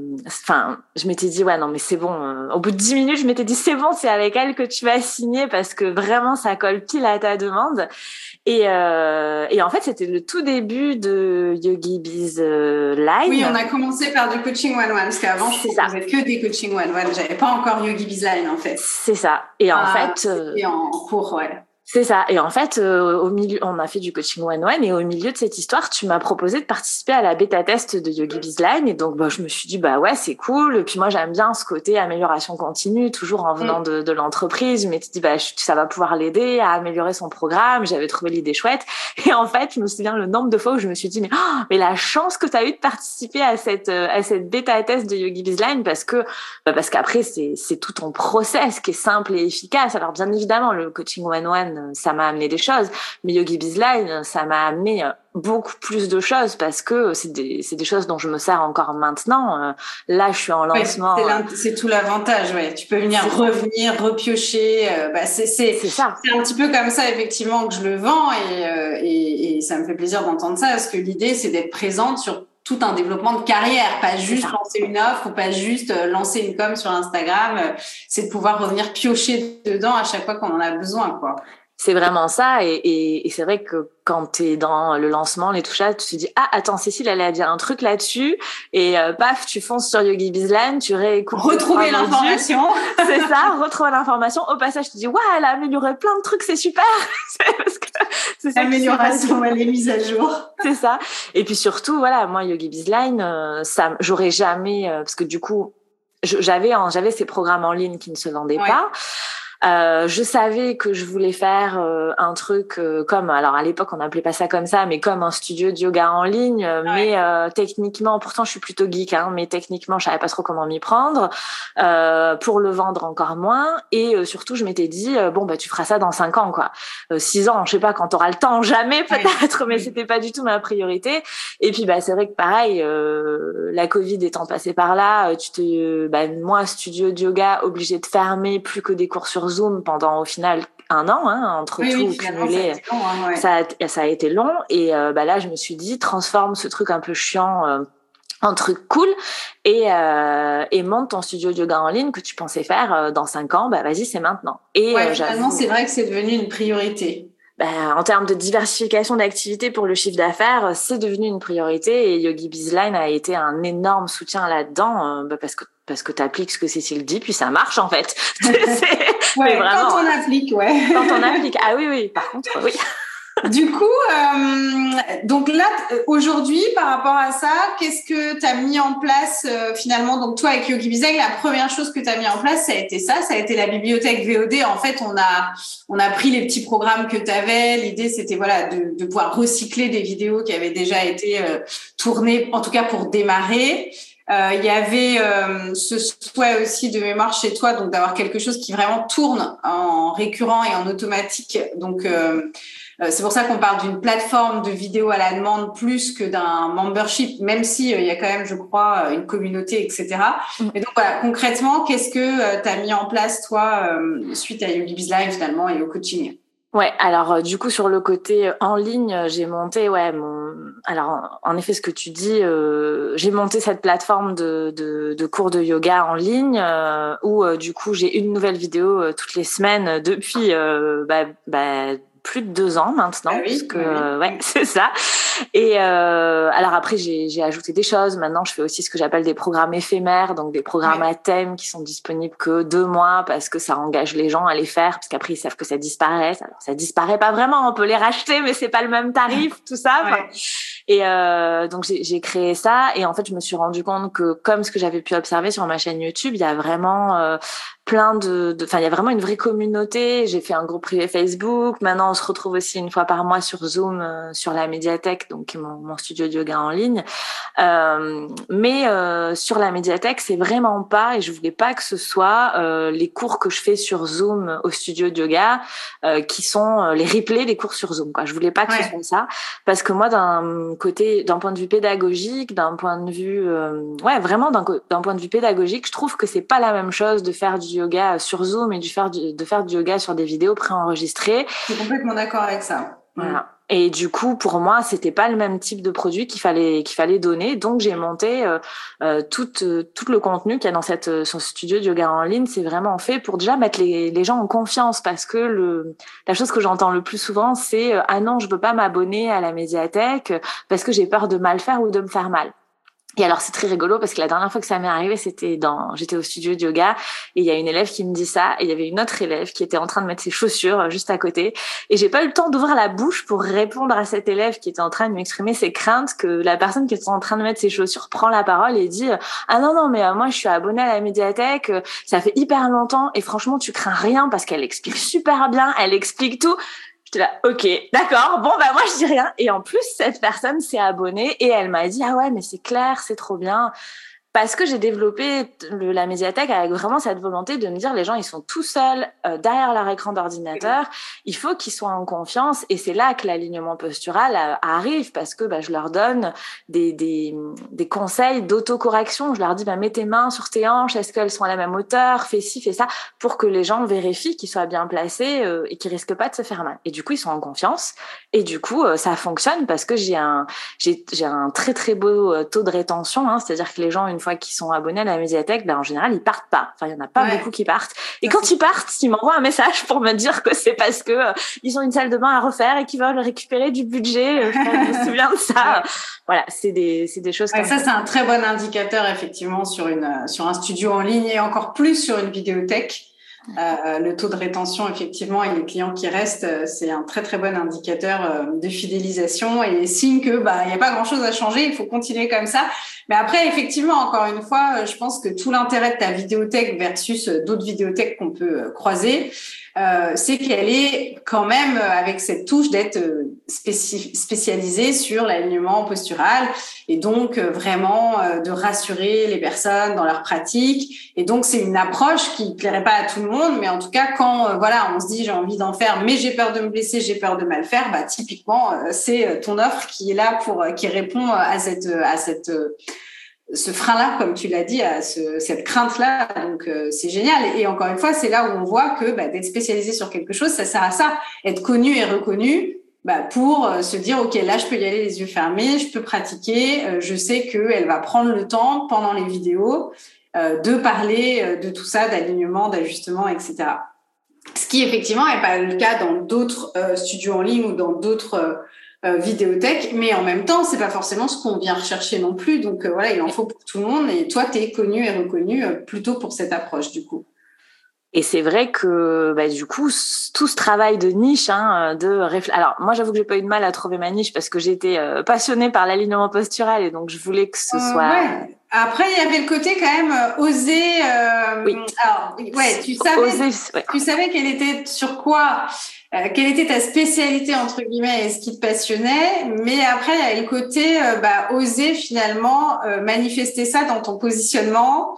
je m'étais dit, ouais, non, mais c'est bon. Au bout de 10 minutes, je m'étais dit, c'est bon, c'est avec elle que tu vas signer parce que vraiment, ça colle pile à ta demande. Et en fait, c'était le tout début de YogiBiz Line. Oui, on a commencé par du coaching one-one parce qu'avant, je faisais que des coaching one-one. J'avais pas encore YogiBiz Line, en fait. C'est ça. Et en fait... C'était en cours, ouais. C'est ça. Et en fait, au milieu, on a fait du coaching one-one et au milieu de cette histoire, tu m'as proposé de participer à la bêta test de YogiBiz Line. Et donc, je me suis dit, ouais, c'est cool. Et puis moi, j'aime bien ce côté amélioration continue, toujours en venant de l'entreprise. Je m'étais dit, ça va pouvoir l'aider à améliorer son programme. J'avais trouvé l'idée chouette. Et en fait, je me souviens le nombre de fois où je me suis dit, mais la chance que tu as eu de participer à cette bêta test de YogiBiz Line parce qu'après, c'est tout ton process qui est simple et efficace. Alors, bien évidemment, le coaching one-one, ça m'a amené des choses, mais YogiBiz Line, ça m'a amené beaucoup plus de choses parce que c'est des choses dont je me sers encore maintenant. Là, je suis en lancement. C'est tout l'avantage, ouais. Tu peux venir revenir, repiocher. C'est ça. C'est un petit peu comme ça, effectivement, que je le vends et ça me fait plaisir d'entendre ça parce que l'idée, c'est d'être présente sur tout un développement de carrière, pas juste lancer une offre ou pas juste lancer une com sur Instagram. C'est de pouvoir revenir piocher dedans à chaque fois qu'on en a besoin, quoi. C'est vraiment ça et c'est vrai que quand t'es dans le lancement, les touchages, tu te dis attends, Cécile elle a dit un truc là-dessus et paf, tu fonces sur YogiBiz Line, tu réécoutes, retrouver l'information. C'est ça, retrouver l'information. Au passage, tu te dis elle a amélioré plein de trucs, c'est super. Parce que c'est ça, l'amélioration, elle est mise à jour. C'est ça. Et puis surtout moi YogiBiz Line, ça j'aurais jamais parce que du coup j'avais ces programmes en ligne qui ne se vendaient pas. Je savais que je voulais faire un truc comme, alors à l'époque on n'appelait pas ça comme ça, mais comme un studio de yoga en ligne, mais techniquement, pourtant je suis plutôt geek, mais techniquement je savais pas trop comment m'y prendre, pour le vendre encore moins, et surtout je m'étais dit tu feras ça dans 5 ans quoi, 6 ans, je sais pas quand t'auras le temps, jamais peut-être, mais c'était pas du tout ma priorité. Et puis c'est vrai que pareil, la Covid étant passée par là, moi studio de yoga obligé de fermer, plus que des cours sur Zoom pendant au final 1 an, entre tout cumulé, ça a été long. Et là, je me suis dit, transforme ce truc un peu chiant en truc cool et monte ton studio de yoga en ligne que tu pensais faire dans 5 ans. Vas-y, c'est maintenant. Et finalement, c'est vrai que c'est devenu une priorité. En termes de diversification d'activités pour le chiffre d'affaires, c'est devenu une priorité et YogiBiz Line a été un énorme soutien là-dedans parce que t'appliques ce que Cécile dit, puis ça marche en fait. Mais vraiment, quand on applique, Quand on applique, oui, par contre, oui. Du coup, donc là, aujourd'hui, par rapport à ça, qu'est-ce que tu as mis en place finalement? Donc toi, avec YogiBiz Line, la première chose que tu as mis en place, ça a été la bibliothèque VOD. En fait, on a pris les petits programmes que tu avais. L'idée, c'était de pouvoir recycler des vidéos qui avaient déjà été tournées, en tout cas pour démarrer. Il y avait ce souhait aussi de mémoire chez toi, donc d'avoir quelque chose qui vraiment tourne en récurrent et en automatique. Donc, c'est pour ça qu'on parle d'une plateforme de vidéo à la demande plus que d'un membership, même si il y a quand même, je crois, une communauté, etc. Et donc, voilà, concrètement, qu'est-ce que tu as mis en place, toi, suite à YogiBiz Live, finalement, et au coaching? Ouais, alors du coup sur le côté en ligne, j'ai monté alors en effet ce que tu dis, j'ai monté cette plateforme de cours de yoga en ligne où du coup j'ai une nouvelle vidéo toutes les semaines depuis plus de 2 ans maintenant, c'est ça. Et alors après j'ai ajouté des choses. Maintenant je fais aussi ce que j'appelle des programmes éphémères, donc des programmes à thème qui sont disponibles que 2 mois parce que ça engage les gens à les faire, parce qu'après ils savent que ça disparaît. Alors ça disparaît pas vraiment, on peut les racheter mais c'est pas le même tarif, tout ça. Et donc j'ai créé ça, et en fait je me suis rendu compte que, comme ce que j'avais pu observer sur ma chaîne YouTube, il y a vraiment il y a vraiment une vraie communauté. J'ai fait un groupe privé Facebook. Maintenant, on se retrouve aussi une fois par mois sur Zoom, sur la médiathèque, donc mon studio de yoga en ligne. Mais sur la médiathèque, c'est vraiment pas, et je voulais pas que ce soit les cours que je fais sur Zoom au studio de yoga qui sont les replays des cours sur Zoom, quoi. Je voulais pas que ce soit ça, parce que moi, d'un point de vue pédagogique, d'un point de vue d'un point de vue pédagogique, je trouve que c'est pas la même chose de faire du yoga sur Zoom et de faire du yoga sur des vidéos préenregistrées. Je suis complètement d'accord avec ça. Voilà. Et du coup, pour moi, c'était pas le même type de produit qu'il fallait donner. Donc, j'ai monté tout le contenu qu'il y a dans son studio de yoga en ligne. C'est vraiment fait pour déjà mettre les gens en confiance, parce que la chose que j'entends le plus souvent, c'est ah non, je veux pas m'abonner à la médiathèque parce que j'ai peur de mal faire ou de me faire mal. Et alors, c'est très rigolo parce que la dernière fois que ça m'est arrivé, j'étais au studio de yoga, et il y a une élève qui me dit ça, et il y avait une autre élève qui était en train de mettre ses chaussures juste à côté, et j'ai pas eu le temps d'ouvrir la bouche pour répondre à cette élève qui était en train de m'exprimer ses craintes, que la personne qui était en train de mettre ses chaussures prend la parole et dit ah non, mais moi je suis abonnée à la médiathèque, ça fait hyper longtemps, et franchement tu crains rien parce qu'elle explique super bien, elle explique tout. J'étais là, ok, d'accord, bon moi je dis rien. Et en plus, cette personne s'est abonnée et elle m'a dit ah ouais, mais c'est clair, c'est trop bien. Parce que j'ai développé la médiathèque avec vraiment cette volonté de me dire, les gens, ils sont tout seuls derrière leur écran d'ordinateur. Il faut qu'ils soient en confiance. Et c'est là que l'alignement postural arrive, parce que je leur donne des conseils d'autocorrection. Je leur dis, mets tes mains sur tes hanches. Est-ce qu'elles sont à la même hauteur? Fais ci, fais ça, pour que les gens vérifient qu'ils soient bien placés et qu'ils risquent pas de se faire mal. Et du coup, ils sont en confiance. Et du coup, ça fonctionne parce que j'ai un très, très beau taux de rétention. C'est-à-dire que les gens, une fois qu'ils sont abonnés à la médiathèque, en général, ils partent pas. Enfin, il y en a pas beaucoup qui partent. Et quand ils partent, ils m'envoient un message pour me dire que c'est parce que ils ont une salle de bain à refaire et qu'ils veulent récupérer du budget. Je me souviens de ça. Voilà, c'est des choses comme ça. C'est un très bon indicateur, effectivement, sur un studio en ligne, et encore plus sur une vidéothèque. Le taux de rétention, effectivement, et les clients qui restent, c'est un très très bon indicateur de fidélisation, et signe que il n'y a pas grand chose à changer, il faut continuer comme ça. Mais après, effectivement, encore une fois, je pense que tout l'intérêt de ta vidéothèque versus d'autres vidéothèques qu'on peut croiser, c'est qu'elle est quand même avec cette touche d'être spécialisée sur l'alignement postural, et donc vraiment de rassurer les personnes dans leur pratique. Et donc c'est une approche qui plairait pas à tout le monde, mais en tout cas quand on se dit j'ai envie d'en faire, mais j'ai peur de me blesser, j'ai peur de mal faire, typiquement c'est ton offre qui est là qui répond à ce frein-là, comme tu l'as dit, à cette crainte-là. Donc, c'est génial. Et encore une fois, c'est là où on voit que d'être spécialisé sur quelque chose, ça sert à ça. Être connu et reconnu pour se dire, OK, là, je peux y aller les yeux fermés, je peux pratiquer. Je sais qu'elle va prendre le temps pendant les vidéos de parler de tout ça, d'alignement, d'ajustement, etc. Ce qui, effectivement, n'est pas le cas dans d'autres studios en ligne ou dans d'autres vidéothèque, mais en même temps, c'est pas forcément ce qu'on vient rechercher non plus. Donc il en faut pour tout le monde. Et toi, tu es connu et reconnu plutôt pour cette approche, du coup. Et c'est vrai que du coup, tout ce travail de niche, alors moi j'avoue que j'ai pas eu de mal à trouver ma niche parce que j'étais passionnée par l'alignement postural, et donc je voulais que ce soit. Ouais. Après, il y avait le côté quand même oser. Oui. Alors, tu savais qu'elle était sur quoi quelle était ta spécialité entre guillemets et ce qui te passionnait, mais après il y a le côté oser finalement manifester ça dans ton positionnement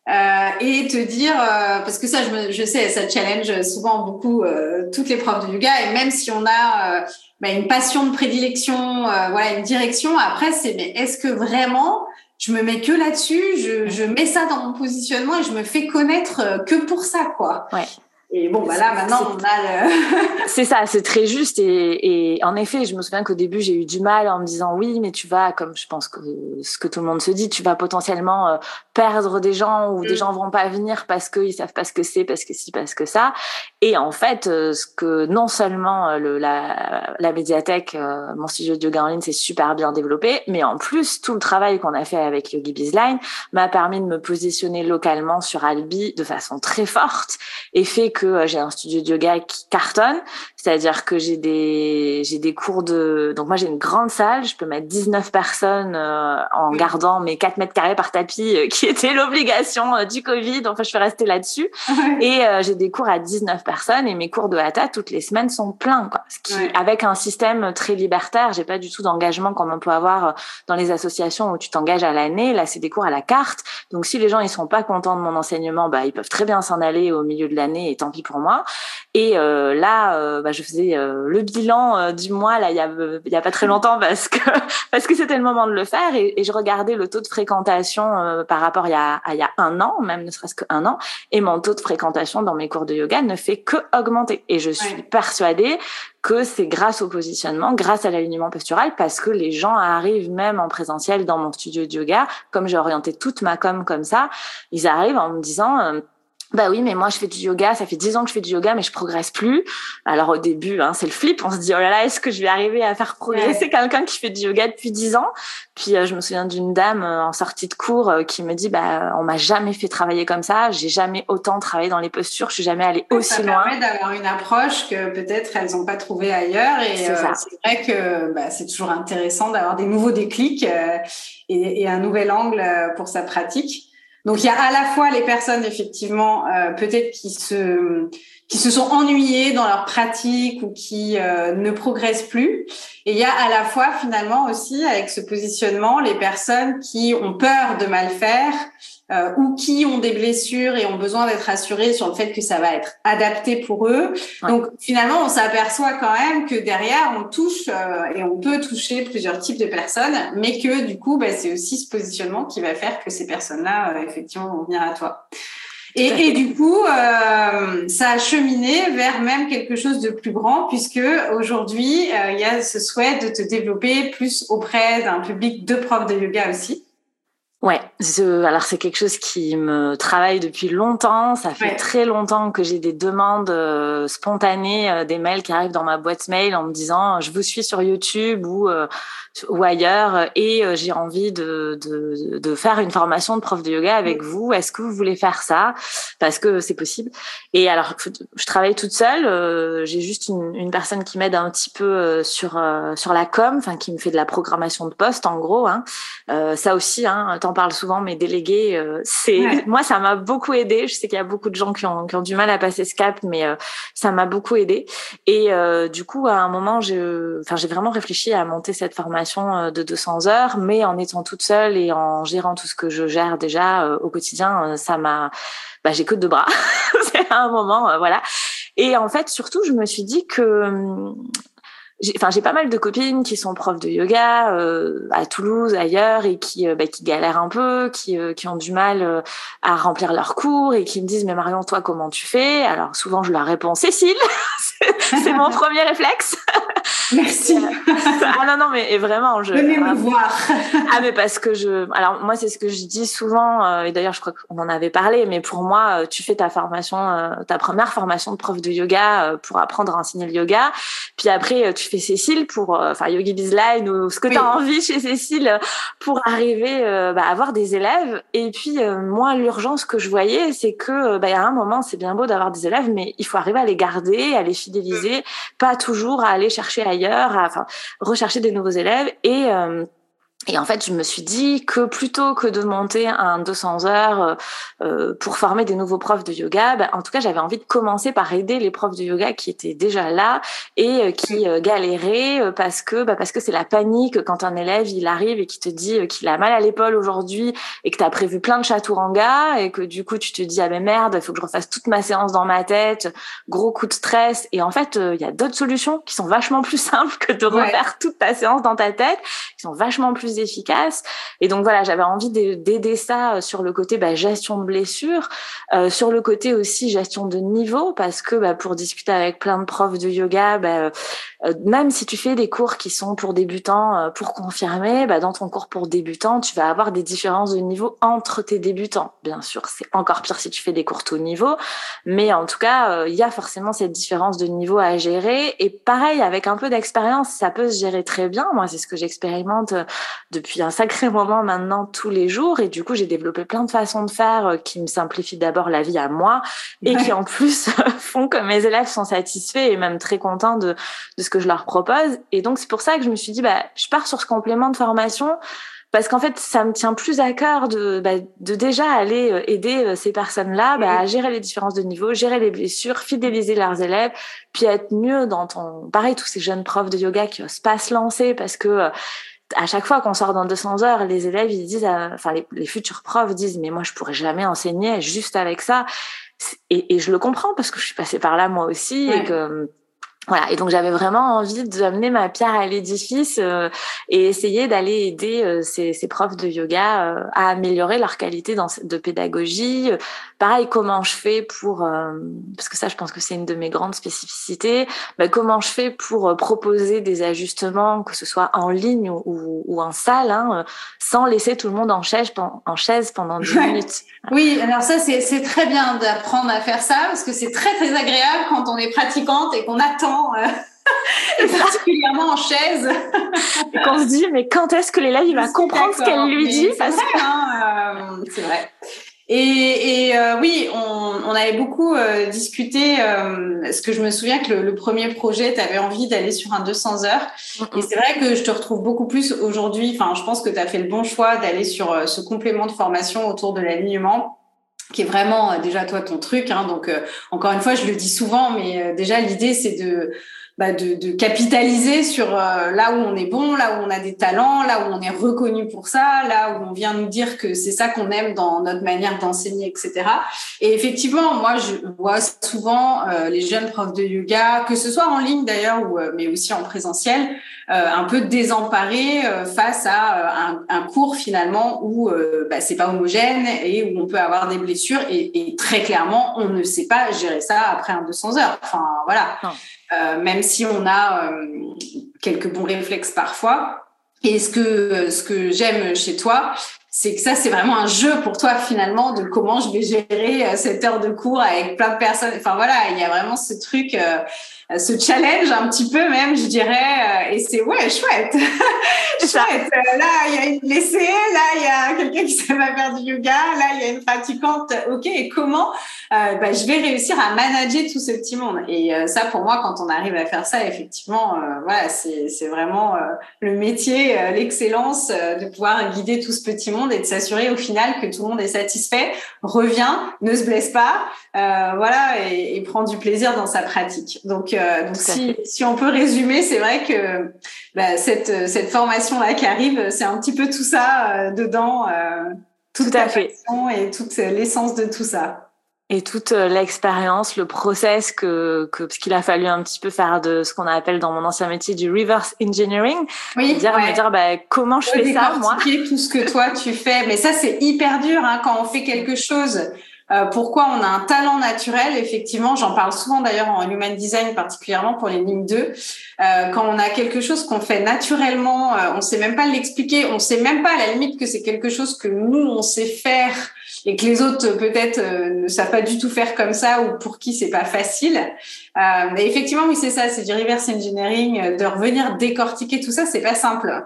et te dire parce que ça je sais ça challenge souvent beaucoup toutes les profs de yoga, et même si on a une passion de prédilection, une direction, après c'est mais est-ce que vraiment je me mets que là-dessus, je mets ça dans mon positionnement et je me fais connaître que pour ça, quoi. Ouais. Et bon, là, maintenant, on a le... C'est ça, c'est très juste. Et en effet, je me souviens qu'au début, j'ai eu du mal en me disant oui, mais tu vas, comme je pense que ce que tout le monde se dit, tu vas potentiellement perdre des gens, ou des gens vont pas venir parce qu'ils savent pas ce que c'est, parce que ci, parce que ça. Et en fait, ce que non seulement la médiathèque, mon studio de yoga en ligne, c'est super bien développé, mais en plus, tout le travail qu'on a fait avec Yogi Bizline m'a permis de me positionner localement sur Albi de façon très forte, et fait que j'ai un studio de yoga qui cartonne, c'est-à-dire que j'ai des cours donc moi j'ai une grande salle, je peux mettre 19 personnes en gardant mes 4 mètres carrés par tapis qui était l'obligation du Covid, enfin je suis restée là-dessus. Et j'ai des cours à 19 personnes, et mes cours de hatha toutes les semaines sont pleins, quoi. Ce qui, avec un système très libertaire, j'ai pas du tout d'engagement comme on peut avoir dans les associations où tu t'engages à l'année. Là c'est des cours à la carte, donc si les gens ils sont pas contents de mon enseignement, ils peuvent très bien s'en aller au milieu de l'année, et tant pis pour moi. Et je faisais le bilan du mois là il y a pas très longtemps parce que c'était le moment de le faire, et je regardais le taux de fréquentation par rapport il y a un an, même ne serait-ce qu'un an, et mon taux de fréquentation dans mes cours de yoga ne fait que augmenter, et je suis persuadée que c'est grâce au positionnement, grâce à l'alignement postural, parce que les gens arrivent même en présentiel dans mon studio de yoga, comme j'ai orienté toute ma com comme ça, ils arrivent en me disant oui, mais moi je fais du yoga, ça fait 10 ans que je fais du yoga, mais je progresse plus. Alors au début, c'est le flip, on se dit oh là là, est-ce que je vais arriver à faire progresser quelqu'un qui fait du yoga depuis 10 ans? Puis je me souviens d'une dame en sortie de cours qui me dit on m'a jamais fait travailler comme ça, j'ai jamais autant travaillé dans les postures, je suis jamais allée aussi loin. Ça permet d'avoir une approche que peut-être elles n'ont pas trouvée ailleurs, et c'est vrai que c'est toujours intéressant d'avoir des nouveaux déclics et un nouvel angle pour sa pratique. Donc il y a à la fois les personnes effectivement peut-être qui se sont ennuyées dans leur pratique ou qui ne progressent plus, et il y a à la fois finalement aussi avec ce positionnement les personnes qui ont peur de mal faire ou qui ont des blessures et ont besoin d'être rassurées sur le fait que ça va être adapté pour eux. Ouais. Donc finalement, on s'aperçoit quand même que derrière, on touche et on peut toucher plusieurs types de personnes, mais que du coup, c'est aussi ce positionnement qui va faire que ces personnes-là, effectivement, vont venir à toi. Et du coup, ça a cheminé vers même quelque chose de plus grand, puisque aujourd'hui, il y a ce souhait de te développer plus auprès d'un public de profs de yoga aussi. Ouais, alors c'est quelque chose qui me travaille depuis longtemps. Ça fait très longtemps que j'ai des demandes spontanées, des mails qui arrivent dans ma boîte mail en me disant je vous suis sur YouTube ou ailleurs, et j'ai envie de faire une formation de prof de yoga avec vous. Est-ce que vous voulez faire ça? Parce que c'est possible. Et alors, je travaille toute seule. J'ai juste une personne qui m'aide un petit peu sur la com, enfin qui me fait de la programmation de poste en gros. Ça aussi, t'en parles souvent, mes délégués, moi ça m'a beaucoup aidé. Je sais qu'il y a beaucoup de gens qui ont du mal à passer ce cap, mais ça m'a beaucoup aidé. Et du coup, à un moment, j'ai vraiment réfléchi à monter cette formation de 200 heures, mais en étant toute seule et en gérant tout ce que je gère déjà au quotidien, j'ai que 2 bras. C'est un moment, voilà. Et en fait, surtout, je me suis dit que j'ai pas mal de copines qui sont profs de yoga à Toulouse, ailleurs, et qui galèrent un peu, qui ont du mal à remplir leurs cours, et qui me disent mais Marion, toi comment tu fais? Alors souvent je leur réponds Cécile. C'est mon premier réflexe. Merci. Non, mais vraiment, venez me voir. Mais parce que alors moi c'est ce que je dis souvent, et d'ailleurs je crois qu'on en avait parlé, mais pour moi tu fais ta première formation de prof de yoga pour apprendre à enseigner le yoga, puis après tu fais Cécile pour Yogi Bizline ou ce que tu as envie chez Cécile pour arriver à avoir des élèves. Et puis moi l'urgence que je voyais, c'est que à un moment c'est bien beau d'avoir des élèves, mais il faut arriver à les garder, à les fidéliser, pas toujours à aller chercher ailleurs, rechercher des nouveaux élèves. Et en fait, je me suis dit que plutôt que de monter un 200 heures pour former des nouveaux profs de yoga, en tout cas, j'avais envie de commencer par aider les profs de yoga qui étaient déjà là et qui galéraient parce que c'est la panique quand un élève il arrive et qui te dit qu'il a mal à l'épaule aujourd'hui et que tu as prévu plein de chaturanga et que du coup tu te dis ah ben merde, il faut que je refasse toute ma séance dans ma tête, gros coup de stress. Et en fait, il y a d'autres solutions qui sont vachement plus simples que de refaire toute ta séance dans ta tête, qui sont vachement plus efficace. Et donc voilà, j'avais envie d'aider ça sur le côté gestion de blessures, sur le côté aussi gestion de niveau, parce que pour discuter avec plein de profs de yoga, même si tu fais des cours qui sont pour débutants, pour confirmer, dans ton cours pour débutants, tu vas avoir des différences de niveau entre tes débutants. Bien sûr, c'est encore pire si tu fais des cours tout niveau, mais en tout cas, il y a forcément cette différence de niveau à gérer. Et pareil, avec un peu d'expérience, ça peut se gérer très bien. Moi, c'est ce que j'expérimente depuis un sacré moment maintenant tous les jours. Et du coup, j'ai développé plein de façons de faire qui me simplifient d'abord la vie à moi et qui en plus font que mes élèves sont satisfaits et même très contents de ce que je leur propose. Et donc, c'est pour ça que je me suis dit, je pars sur ce complément de formation parce qu'en fait, ça me tient plus à cœur de déjà aller aider ces personnes-là à gérer les différences de niveau, gérer les blessures, fidéliser leurs élèves, puis être mieux dans pareil, tous ces jeunes profs de yoga qui osent pas se lancer parce que à chaque fois qu'on sort dans 200 heures, les élèves, ils disent, les futurs profs disent, mais moi, je pourrais jamais enseigner juste avec ça. Et je le comprends parce que je suis passée par là moi aussi et que voilà. Et donc j'avais vraiment envie d'amener ma pierre à l'édifice et essayer d'aller aider ces profs de yoga à améliorer leur qualité de pédagogie. Pareil, comment je fais pour parce que ça, je pense que c'est une de mes grandes spécificités. Comment je fais pour proposer des ajustements, que ce soit en ligne ou en salle, sans laisser tout le monde en chaise pendant 10 minutes. Oui, alors ça, c'est très bien d'apprendre à faire ça parce que c'est très, très agréable quand on est pratiquante et qu'on attend, et particulièrement en chaise. Et qu'on se dit, mais quand est-ce que l'élève il va comprendre ce qu'elle lui dit c'est vrai. Et oui, on avait beaucoup discuté, parce que je me souviens que le premier projet, tu avais envie d'aller sur un 200 heures. Et c'est vrai que je te retrouve beaucoup plus aujourd'hui. Enfin, je pense que tu as fait le bon choix d'aller sur ce complément de formation autour de l'alignement, qui est vraiment déjà toi ton truc. Donc, encore une fois, je le dis souvent, mais déjà l'idée, c'est de capitaliser sur là où on est bon, là où on a des talents, là où on est reconnu pour ça, là où on vient nous dire que c'est ça qu'on aime dans notre manière d'enseigner, etc. Et effectivement, moi, je vois souvent les jeunes profs de yoga, que ce soit en ligne d'ailleurs, mais aussi en présentiel, un peu désemparés face à un cours finalement où c'est pas homogène et où on peut avoir des blessures et très clairement, on ne sait pas gérer ça après un 200 heures. Enfin, voilà. Même si on a quelques bons réflexes parfois. Et ce que j'aime chez toi, c'est que ça, c'est vraiment un jeu pour toi finalement de comment je vais gérer cette heure de cours avec plein de personnes. Enfin voilà, il y a vraiment ce truc, ce challenge un petit peu même, je dirais, et c'est chouette. Chouette. Là, il y a une blessée, là, il y a quelqu'un qui sait pas faire du yoga, là, il y a une pratiquante. Ok, et comment je vais réussir à manager tout ce petit monde. Et ça, pour moi, quand on arrive à faire ça, effectivement, c'est vraiment le métier, l'excellence de pouvoir guider tout ce petit monde et de s'assurer au final que tout le monde est satisfait, revient, ne se blesse pas, et prend du plaisir dans sa pratique. Donc si on peut résumer, c'est vrai que cette formation-là qui arrive, c'est un petit peu tout ça dedans, toute ta passion et toute l'essence de tout ça. Et toute l'expérience, le process parce qu'il a fallu un petit peu faire de ce qu'on appelle dans mon ancien métier du reverse engineering. Me dire comment je fais ça, moi. Tout ce que toi tu fais. Mais ça, c'est hyper dur, quand on fait quelque chose. Pourquoi on a un talent naturel, effectivement, j'en parle souvent d'ailleurs en human design, particulièrement pour les lignes 2. Quand on a quelque chose qu'on fait naturellement, on sait même pas l'expliquer, on sait même pas à la limite que c'est quelque chose que nous, on sait faire et que les autres peut-être ne savent pas du tout faire comme ça ou pour qui c'est pas facile. Et effectivement, oui, c'est ça, c'est du reverse engineering, de revenir décortiquer tout ça, c'est pas simple.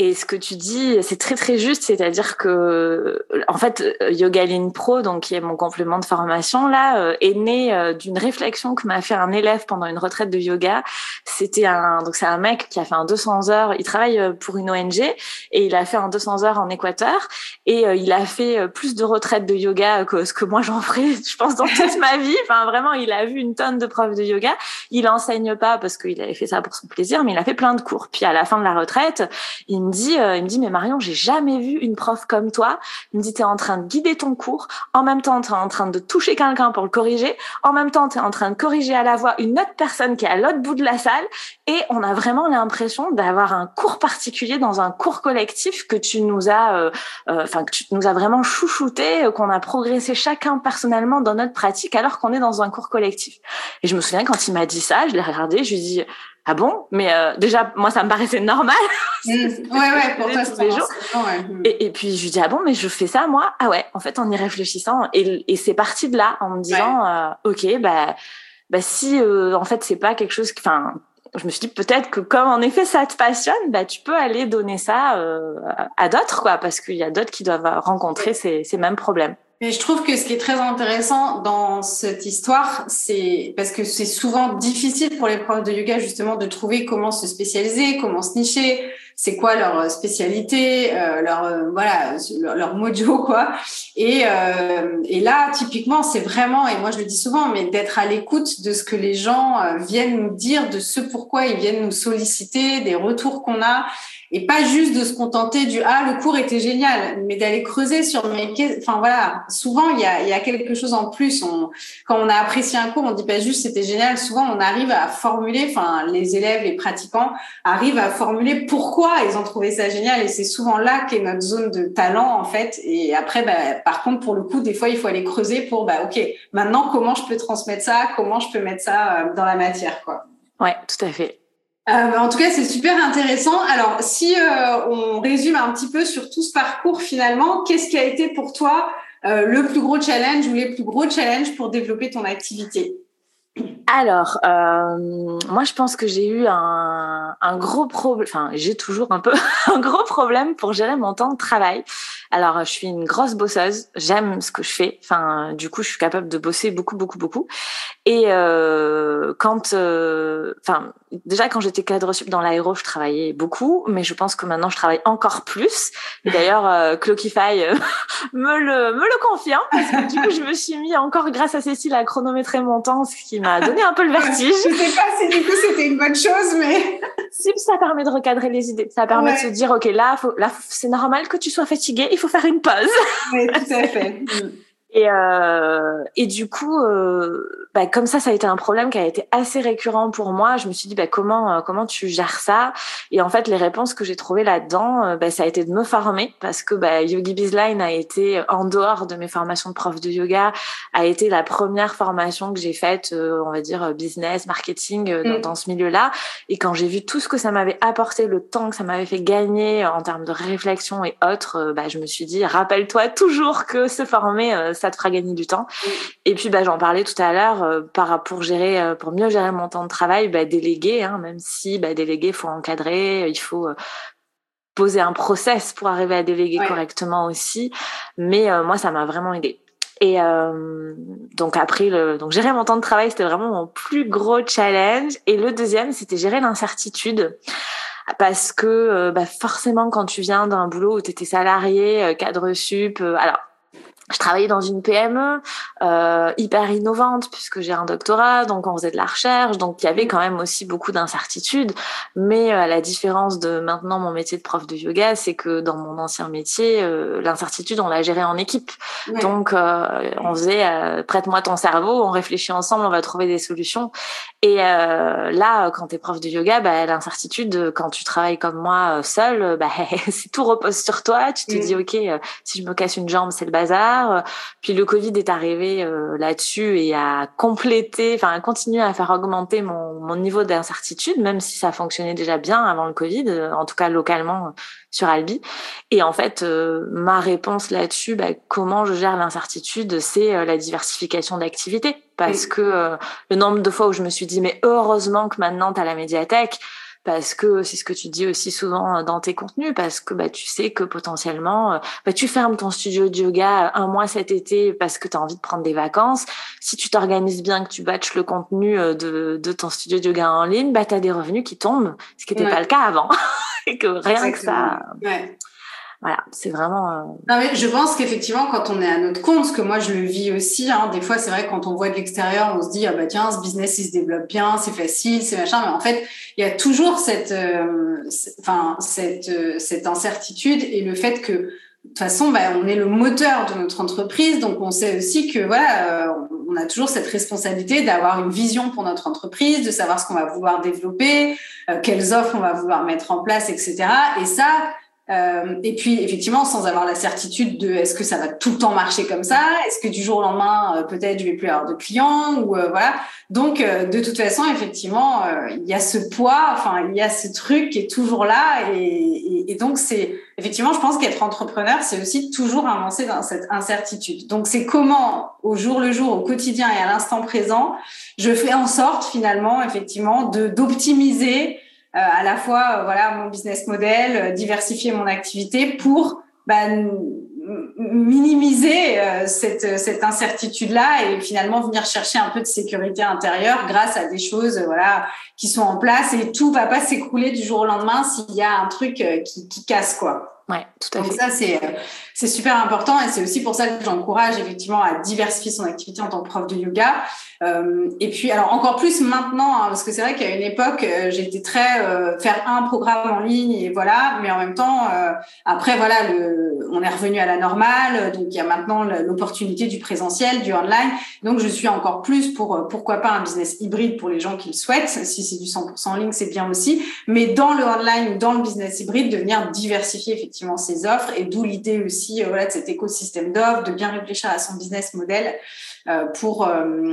Et ce que tu dis, c'est très très juste, c'est-à-dire que en fait Yogaline Pro, donc qui est mon complément de formation là, est né d'une réflexion que m'a fait un élève pendant une retraite de yoga. C'est un mec qui a fait un 200 heures, il travaille pour une ONG et il a fait un 200 heures en Équateur et il a fait plus de retraites de yoga que ce que moi j'en ferai, je pense, dans toute ma vie. Enfin vraiment, il a vu une tonne de profs de yoga. Il enseigne pas parce qu'il avait fait ça pour son plaisir, mais il a fait plein de cours. Puis à la fin de la retraite, il me dit mais Marion, j'ai jamais vu une prof comme toi. Il me dit, t'es en train de guider ton cours, en même temps t'es en train de toucher quelqu'un pour le corriger, en même temps t'es en train de corriger à la voix une autre personne qui est à l'autre bout de la salle, et on a vraiment l'impression d'avoir un cours particulier dans un cours collectif que tu nous as vraiment chouchouté, qu'on a progressé chacun personnellement dans notre pratique alors qu'on est dans un cours collectif. Et je me souviens quand il m'a dit ça, je l'ai regardé, je lui ai dit ah bon, mais déjà moi ça me paraissait normal. Ouais, pour toi tous les jours. Ouais. Et puis je lui dis ah bon, mais je fais ça moi. Ah ouais, en fait en y réfléchissant et c'est parti de là en me disant ok, si en fait c'est pas quelque chose je me suis dit peut-être que comme en effet ça te passionne, tu peux aller donner ça à d'autres, quoi, parce qu'il y a d'autres qui doivent rencontrer ces mêmes problèmes. Mais je trouve que ce qui est très intéressant dans cette histoire, c'est parce que c'est souvent difficile pour les profs de yoga justement de trouver comment se spécialiser, comment se nicher, c'est quoi leur spécialité, leur mojo, quoi. Et là, typiquement, c'est vraiment, et moi je le dis souvent, mais d'être à l'écoute de ce que les gens viennent nous dire, de ce pourquoi ils viennent nous solliciter, des retours qu'on a. Et pas juste de se contenter du le cours était génial, mais d'aller creuser sur souvent il y a quelque chose en plus. Quand on a apprécié un cours, on dit pas juste c'était génial. Souvent on arrive à formuler, les élèves, les pratiquants arrivent à formuler pourquoi ils ont trouvé ça génial, et c'est souvent là qu'est notre zone de talent en fait. Et après par contre pour le coup des fois il faut aller creuser pour ok, maintenant comment je peux transmettre ça, comment je peux mettre ça dans la matière, quoi. Ouais, tout à fait. En tout cas, c'est super intéressant. Alors, si on résume un petit peu sur tout ce parcours, finalement, qu'est-ce qui a été pour toi le plus gros challenge ou les plus gros challenges pour développer ton activité ? Alors, moi, je pense que j'ai eu un gros problème. J'ai toujours un peu un gros problème pour gérer mon temps de travail. Alors, je suis une grosse bosseuse. J'aime ce que je fais. Du coup, je suis capable de bosser beaucoup, beaucoup, beaucoup. Et déjà quand j'étais cadre sup dans l'aéro, je travaillais beaucoup, mais je pense que maintenant je travaille encore plus. Et d'ailleurs, Clockify me le confirme, parce que du coup, je me suis mis encore grâce à Cécile à chronométrer mon temps, ce qui m'a donné un peu le vertige. Je sais pas si du coup c'était une bonne chose, mais si, ça permet de recadrer les idées. Ça permet de se dire ok, là, c'est normal que tu sois fatiguée, il faut faire une pause. Oui, tout à fait. Et du coup, comme ça a été un problème qui a été assez récurrent pour moi. Je me suis dit, comment tu gères ça? Et en fait, les réponses que j'ai trouvées là-dedans, ça a été de me former, parce que Yogi Bizline a été, en dehors de mes formations de prof de yoga, a été la première formation que j'ai faite, on va dire business, marketing, dans ce milieu-là. Et quand j'ai vu tout ce que ça m'avait apporté, le temps que ça m'avait fait gagner en termes de réflexion et autres, je me suis dit, rappelle-toi toujours que se former, ça te fera gagner du temps. Et puis j'en parlais tout à l'heure, pour mieux gérer mon temps de travail, déléguer, même si déléguer, il faut encadrer, il faut poser un process pour arriver à déléguer correctement aussi. Mais moi, ça m'a vraiment aidée. Et donc gérer mon temps de travail, c'était vraiment mon plus gros challenge. Et le deuxième, c'était gérer l'incertitude. Parce que forcément, quand tu viens d'un boulot où tu étais salarié, cadre sup, alors je travaillais dans une PME hyper innovante, puisque j'ai un doctorat, donc on faisait de la recherche, donc il y avait quand même aussi beaucoup d'incertitudes. Mais à la différence de maintenant mon métier de prof de yoga, c'est que dans mon ancien métier, l'incertitude, on l'a gérée en équipe. Ouais. Donc on faisait prête-moi ton cerveau, on réfléchit ensemble, on va trouver des solutions. Et là, quand t'es prof de yoga, l'incertitude, quand tu travailles comme moi seule, c'est tout repose sur toi. Tu te dis ok, si je me casse une jambe, c'est le bazar. Puis le Covid est arrivé là-dessus et a continué à faire augmenter mon niveau d'incertitude, même si ça fonctionnait déjà bien avant le Covid, en tout cas localement sur Albi. Et en fait, ma réponse là-dessus, comment je gère l'incertitude, c'est la diversification d'activités. Parce que le nombre de fois où je me suis dit, mais heureusement que maintenant t'as la médiathèque, parce que c'est ce que tu dis aussi souvent dans tes contenus, parce que tu sais que potentiellement tu fermes ton studio de yoga 1 mois cet été parce que tu as envie de prendre des vacances. Si tu t'organises bien, que tu batches le contenu de ton studio de yoga en ligne, tu as des revenus qui tombent, ce qui n'était pas le cas avant. Et que rien que ça... Voilà, c'est vraiment... Non, mais je pense qu'effectivement, quand on est à notre compte, parce que moi, je le vis aussi, des fois, c'est vrai, quand on voit de l'extérieur, on se dit, tiens, ce business, il se développe bien, c'est facile, c'est machin. Mais en fait, il y a toujours cette incertitude et le fait que, de toute façon, on est le moteur de notre entreprise. Donc, on sait aussi que, on a toujours cette responsabilité d'avoir une vision pour notre entreprise, de savoir ce qu'on va vouloir développer, quelles offres on va vouloir mettre en place, etc. Et ça... et puis effectivement sans avoir la certitude de est-ce que ça va tout le temps marcher comme ça, est-ce que du jour au lendemain peut-être je vais plus avoir de clients ou voilà. Donc de toute façon effectivement il y a ce poids, il y a ce truc qui est toujours là et donc c'est effectivement je pense qu'être entrepreneur c'est aussi toujours avancer dans cette incertitude. Donc c'est comment au jour le jour, au quotidien et à l'instant présent je fais en sorte finalement effectivement d'optimiser à la fois mon business model, diversifier mon activité pour minimiser cette incertitude-là et finalement venir chercher un peu de sécurité intérieure grâce à des choses qui sont en place et tout va pas s'écrouler du jour au lendemain s'il y a un truc qui casse quoi. Ouais, tout à fait. Donc ça, c'est super important et c'est aussi pour ça que j'encourage effectivement à diversifier son activité en tant que prof de yoga. Et puis, alors encore plus maintenant, parce que c'est vrai qu'à une époque, j'étais très faire un programme en ligne et voilà, mais en même temps, après on est revenu à la normale, donc il y a maintenant l'opportunité du présentiel, du online. Donc je suis encore plus pour pourquoi pas un business hybride pour les gens qui le souhaitent. Si c'est du 100% en ligne, c'est bien aussi, mais dans le online ou dans le business hybride, de venir diversifier effectivement ses offres et d'où l'idée aussi de cet écosystème d'offres, de bien réfléchir à son business model pour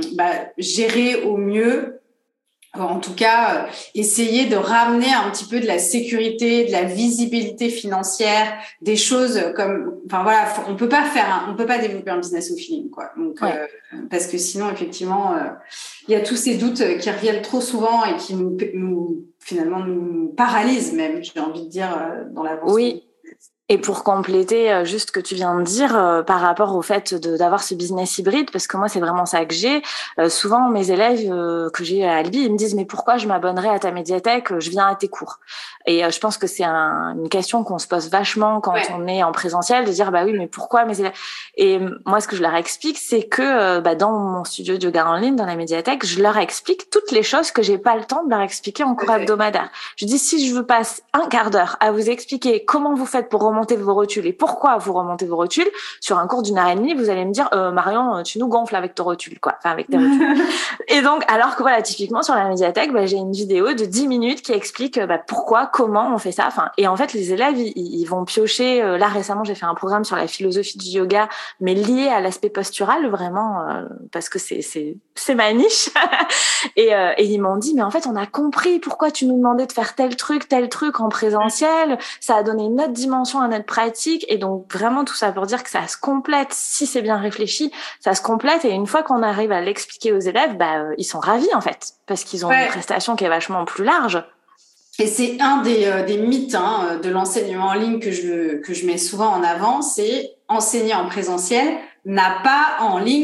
gérer au mieux, en tout cas essayer de ramener un petit peu de la sécurité, de la visibilité financière, des choses comme on peut pas développer un business au feeling quoi. Donc parce que sinon effectivement il y a tous ces doutes qui reviennent trop souvent et qui nous finalement nous paralysent même, j'ai envie de dire dans l'avancement. Oui. Et pour compléter juste ce que tu viens de dire par rapport au fait d'avoir ce business hybride, parce que moi c'est vraiment ça que j'ai. Souvent mes élèves que j'ai à Albi, ils me disent mais pourquoi je m'abonnerais à ta médiathèque, je viens à tes cours. Et je pense que c'est une question qu'on se pose vachement quand on est en présentiel, de dire oui mais pourquoi mes élèves. Et moi ce que je leur explique c'est que dans mon studio de yoga en ligne, dans la médiathèque, je leur explique toutes les choses que j'ai pas le temps de leur expliquer en cours hebdomadaire. Je dis si je vous passe un quart d'heure à vous expliquer comment vous faites pour remonter vos rotules et pourquoi vous remontez vos rotules, sur un cours d'1h30, vous allez me dire Marion, tu nous gonfles avec tes rotules, quoi. Enfin, avec tes rotules. Et donc, alors que typiquement sur la médiathèque, j'ai une vidéo de 10 minutes qui explique pourquoi, comment on fait ça. Enfin, et en fait, les élèves, ils vont piocher. Là, récemment, j'ai fait un programme sur la philosophie du yoga, mais lié à l'aspect postural, vraiment, parce que c'est ma niche. Et ils m'ont dit, mais en fait, on a compris pourquoi tu nous demandais de faire tel truc en présentiel. Ça a donné une autre dimension à notre pratique. Et donc, vraiment, tout ça pour dire que ça se complète. Si c'est bien réfléchi, ça se complète. Et une fois qu'on arrive à l'expliquer aux élèves, ils sont ravis, en fait, parce qu'ils ont une prestation qui est vachement plus large. Et c'est un des mythes de l'enseignement en ligne que je mets souvent en avant, c'est enseigner en présentiel n'a pas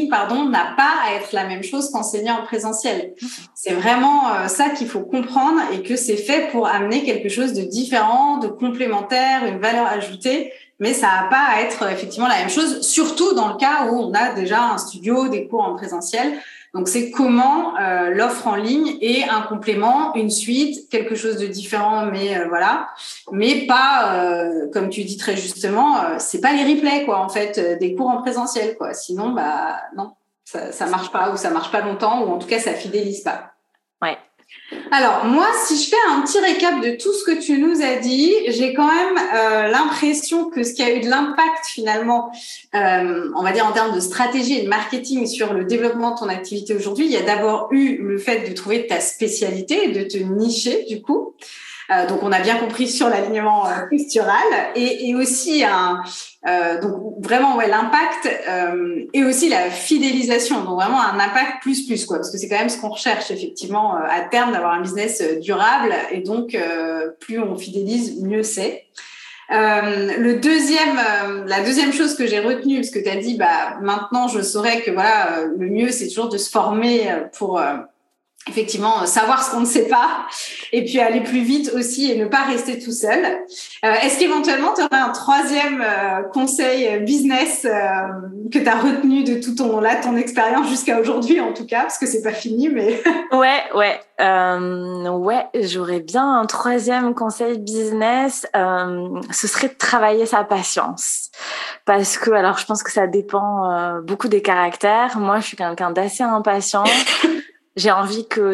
à être la même chose qu'enseigner en présentiel. C'est vraiment ça qu'il faut comprendre et que c'est fait pour amener quelque chose de différent, de complémentaire, une valeur ajoutée, mais ça n'a pas à être effectivement la même chose, surtout dans le cas où on a déjà un studio, des cours en présentiel. Donc, c'est comment l'offre en ligne est un complément, une suite, quelque chose de différent, mais mais pas, comme tu dis très justement, c'est pas les replays quoi, en fait, des cours en présentiel quoi. Sinon, non, ça marche pas ou ça marche pas longtemps ou en tout cas ça fidélise pas. Ouais. Alors, moi, si je fais un petit récap de tout ce que tu nous as dit, j'ai quand même l'impression que ce qui a eu de l'impact finalement, on va dire en termes de stratégie et de marketing sur le développement de ton activité aujourd'hui, il y a d'abord eu le fait de trouver ta spécialité et de te nicher du coup. Donc, on a bien compris sur l'alignement postural et aussi donc vraiment l'impact et aussi la fidélisation. Donc vraiment un impact plus quoi, parce que c'est quand même ce qu'on recherche effectivement à terme d'avoir un business durable et donc plus on fidélise, mieux c'est. La deuxième chose que j'ai retenue, parce que tu as dit, maintenant je saurais que le mieux c'est toujours de se former pour effectivement savoir ce qu'on ne sait pas et puis aller plus vite aussi et ne pas rester tout seul. Est-ce qu'éventuellement tu aurais un troisième conseil business que tu as retenu de ton expérience jusqu'à aujourd'hui en tout cas, parce que c'est pas fini mais Ouais, j'aurais bien un troisième conseil business, ce serait de travailler sa patience. Parce que, alors je pense que ça dépend beaucoup des caractères. Moi, je suis quelqu'un d'assez impatient. J'ai envie que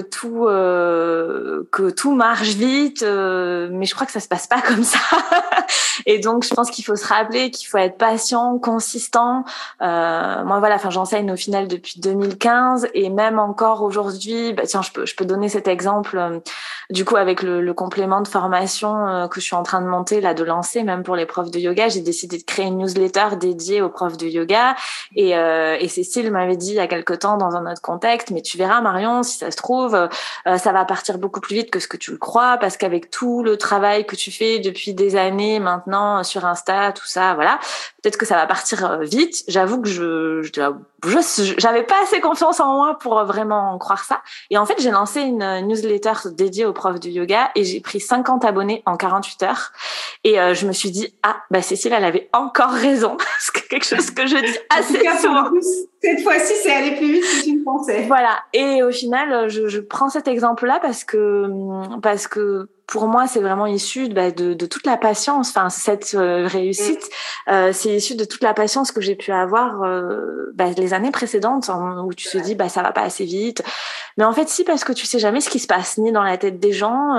tout marche vite, mais je crois que ça se passe pas comme ça. Et donc, je pense qu'il faut se rappeler qu'il faut être patient, consistant. Moi, j'enseigne au final depuis 2015 et même encore aujourd'hui, je peux donner cet exemple. Du coup, avec le complément de formation que je suis en train de monter, là, de lancer, même pour les profs de yoga, j'ai décidé de créer une newsletter dédiée aux profs de yoga. Et Cécile m'avait dit il y a quelque temps dans un autre contexte, mais tu verras, Marion, si ça se trouve, ça va partir beaucoup plus vite que ce que tu le crois, parce qu'avec tout le travail que tu fais depuis des années maintenant sur Insta, tout ça, voilà, peut-être que ça va partir vite. J'avoue que j'avais pas assez confiance en moi pour vraiment croire ça. Et en fait, j'ai lancé une newsletter dédiée aux profs de yoga et j'ai pris 50 abonnés en 48 heures. Et je me suis dit, Cécile, elle avait encore raison. C'est quelque chose que je dis assez souvent. Cette fois-ci, c'est aller plus vite que tu ne pensais. Voilà. Et au final, je prends cet exemple-là parce que pour moi, c'est vraiment issu de toute la patience. Enfin, cette réussite, c'est issu de toute la patience que j'ai pu avoir les années précédentes où tu te dis, ça va pas assez vite. Mais en fait, si, parce que tu sais jamais ce qui se passe ni dans la tête des gens.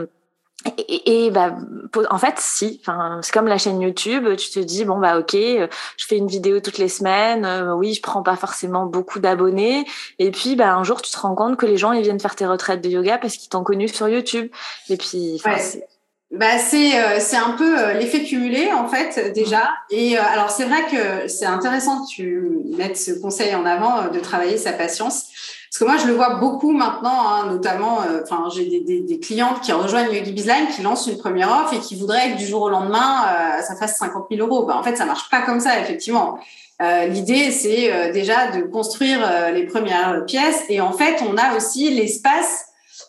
En fait, si. Enfin, c'est comme la chaîne YouTube. Tu te dis ok, je fais une vidéo toutes les semaines. Oui, je prends pas forcément beaucoup d'abonnés. Et puis, un jour, tu te rends compte que les gens ils viennent faire tes retraites de yoga parce qu'ils t'ont connu sur YouTube. Et puis, c'est un peu l'effet cumulé en fait déjà. Et alors c'est vrai que c'est intéressant que tu mettes ce conseil en avant de travailler sa patience. Parce que moi, je le vois beaucoup maintenant, notamment, j'ai des clientes qui rejoignent Yogi Bizline, qui lancent une première offre et qui voudraient que du jour au lendemain, ça fasse 50 000 euros. En fait, ça marche pas comme ça, effectivement. L'idée, c'est déjà de construire les premières pièces. Et en fait, on a aussi l'espace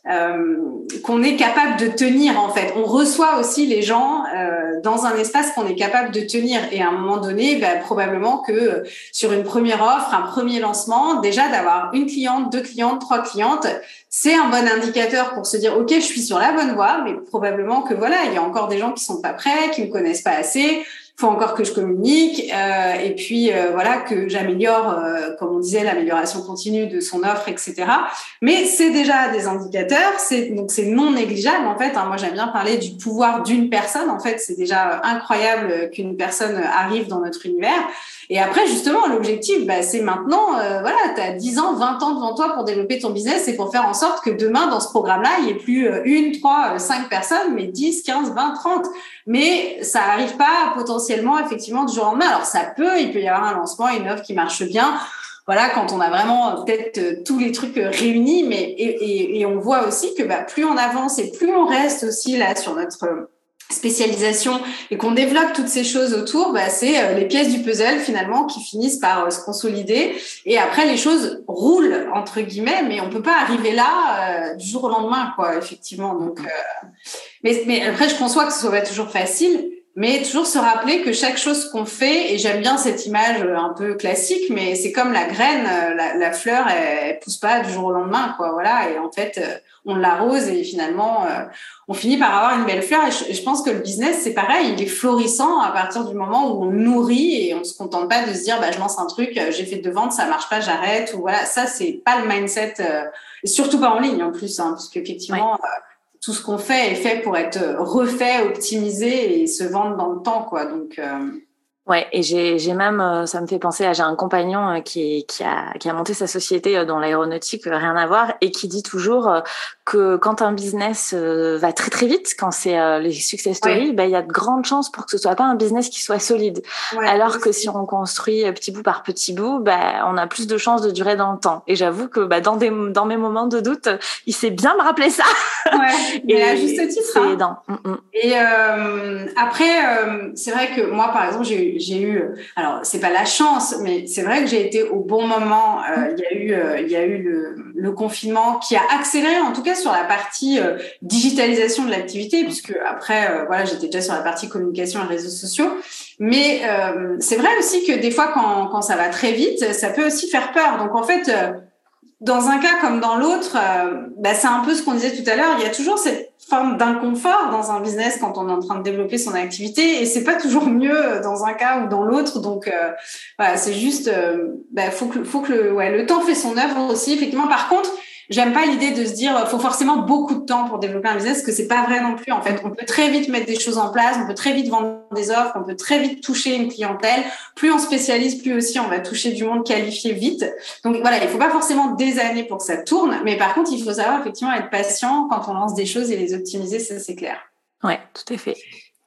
qu'on est capable de tenir, en fait. On reçoit aussi les gens dans un espace qu'on est capable de tenir. Et à un moment donné, probablement que sur une première offre, un premier lancement, déjà d'avoir une cliente, 2 clientes, 3 clientes, c'est un bon indicateur pour se dire, OK, je suis sur la bonne voie, mais probablement que il y a encore des gens qui sont pas prêts, qui me connaissent pas assez. Faut encore que je communique et puis que j'améliore, comme on disait, l'amélioration continue de son offre, etc. Mais c'est déjà des indicateurs, donc c'est non négligeable en fait. Moi, j'aime bien parler du pouvoir d'une personne. En fait, c'est déjà incroyable qu'une personne arrive dans notre univers. Et après, justement, l'objectif, c'est maintenant, tu as 10 ans, 20 ans devant toi pour développer ton business et pour faire en sorte que demain, dans ce programme-là, il n'y ait plus 1, 3, 5 personnes, mais 10, 15, 20, 30. Mais ça arrive pas potentiellement, effectivement, du jour au lendemain. Alors, il peut y avoir un lancement, une offre qui marche bien. Quand on a vraiment peut-être tous les trucs réunis, mais et on voit aussi que plus on avance et plus on reste aussi là sur notre spécialisation et qu'on développe toutes ces choses autour, c'est les pièces du puzzle finalement qui finissent par se consolider et après les choses roulent entre guillemets, mais on peut pas arriver là du jour au lendemain quoi, effectivement. Donc mais après je conçois que ce soit pas toujours facile, mais toujours se rappeler que chaque chose qu'on fait, et j'aime bien cette image un peu classique, mais c'est comme la graine, la fleur, elle pousse pas du jour au lendemain, quoi. Voilà. Et en fait, on l'arrose et finalement, on finit par avoir une belle fleur. Et je pense que le business, c'est pareil, il est florissant à partir du moment où on nourrit et on se contente pas de se dire, je lance un truc, j'ai fait 2 ventes, ça marche pas, j'arrête. Ou voilà, ça c'est pas le mindset, et surtout pas en ligne en plus, parce qu'effectivement. Ouais. Tout ce qu'on fait est fait pour être refait, optimisé et se vendre dans le temps, quoi. Donc, Ouais, et j'ai même, ça me fait penser j'ai un compagnon qui a monté sa société dans l'aéronautique, rien à voir, et qui dit toujours que quand un business va très très vite, quand c'est les success stories, Ouais. ben il y a de grandes chances pour que ce soit pas un business qui soit solide. Ouais, Alors que aussi. si on construit petit bout par petit bout, ben on a plus de chances de durer dans le temps. Et j'avoue que dans mes moments de doute, il sait bien me rappeler ça. Ouais, mais à juste Et titre, c'est hein. aidant. Et après, c'est vrai que moi, par exemple, j'ai eu, alors c'est pas la chance, mais c'est vrai que j'ai été au bon moment. Il y a eu le confinement qui a accéléré, en tout cas sur la partie digitalisation de l'activité, puisque après, voilà, j'étais déjà sur la partie communication et réseaux sociaux. Mais c'est vrai aussi que des fois, quand ça va très vite, ça peut aussi faire peur. Donc en fait, dans un cas comme dans l'autre, c'est un peu ce qu'on disait tout à l'heure. Il y a toujours cette forme d'inconfort dans un business quand on est en train de développer son activité, et c'est pas toujours mieux dans un cas ou dans l'autre. Donc voilà, c'est juste, faut que le temps fait son œuvre aussi. Effectivement, par contre, j'aime pas l'idée de se dire faut forcément beaucoup de temps pour développer un business, parce que c'est pas vrai non plus. En fait, on peut très vite mettre des choses en place, on peut très vite vendre des offres, on peut très vite toucher une clientèle. Plus on spécialise, plus aussi on va toucher du monde qualifié vite. Donc voilà, il faut pas forcément des années pour que ça tourne, mais par contre, il faut savoir effectivement être patient quand on lance des choses et les optimiser, ça c'est clair. Ouais, tout à fait.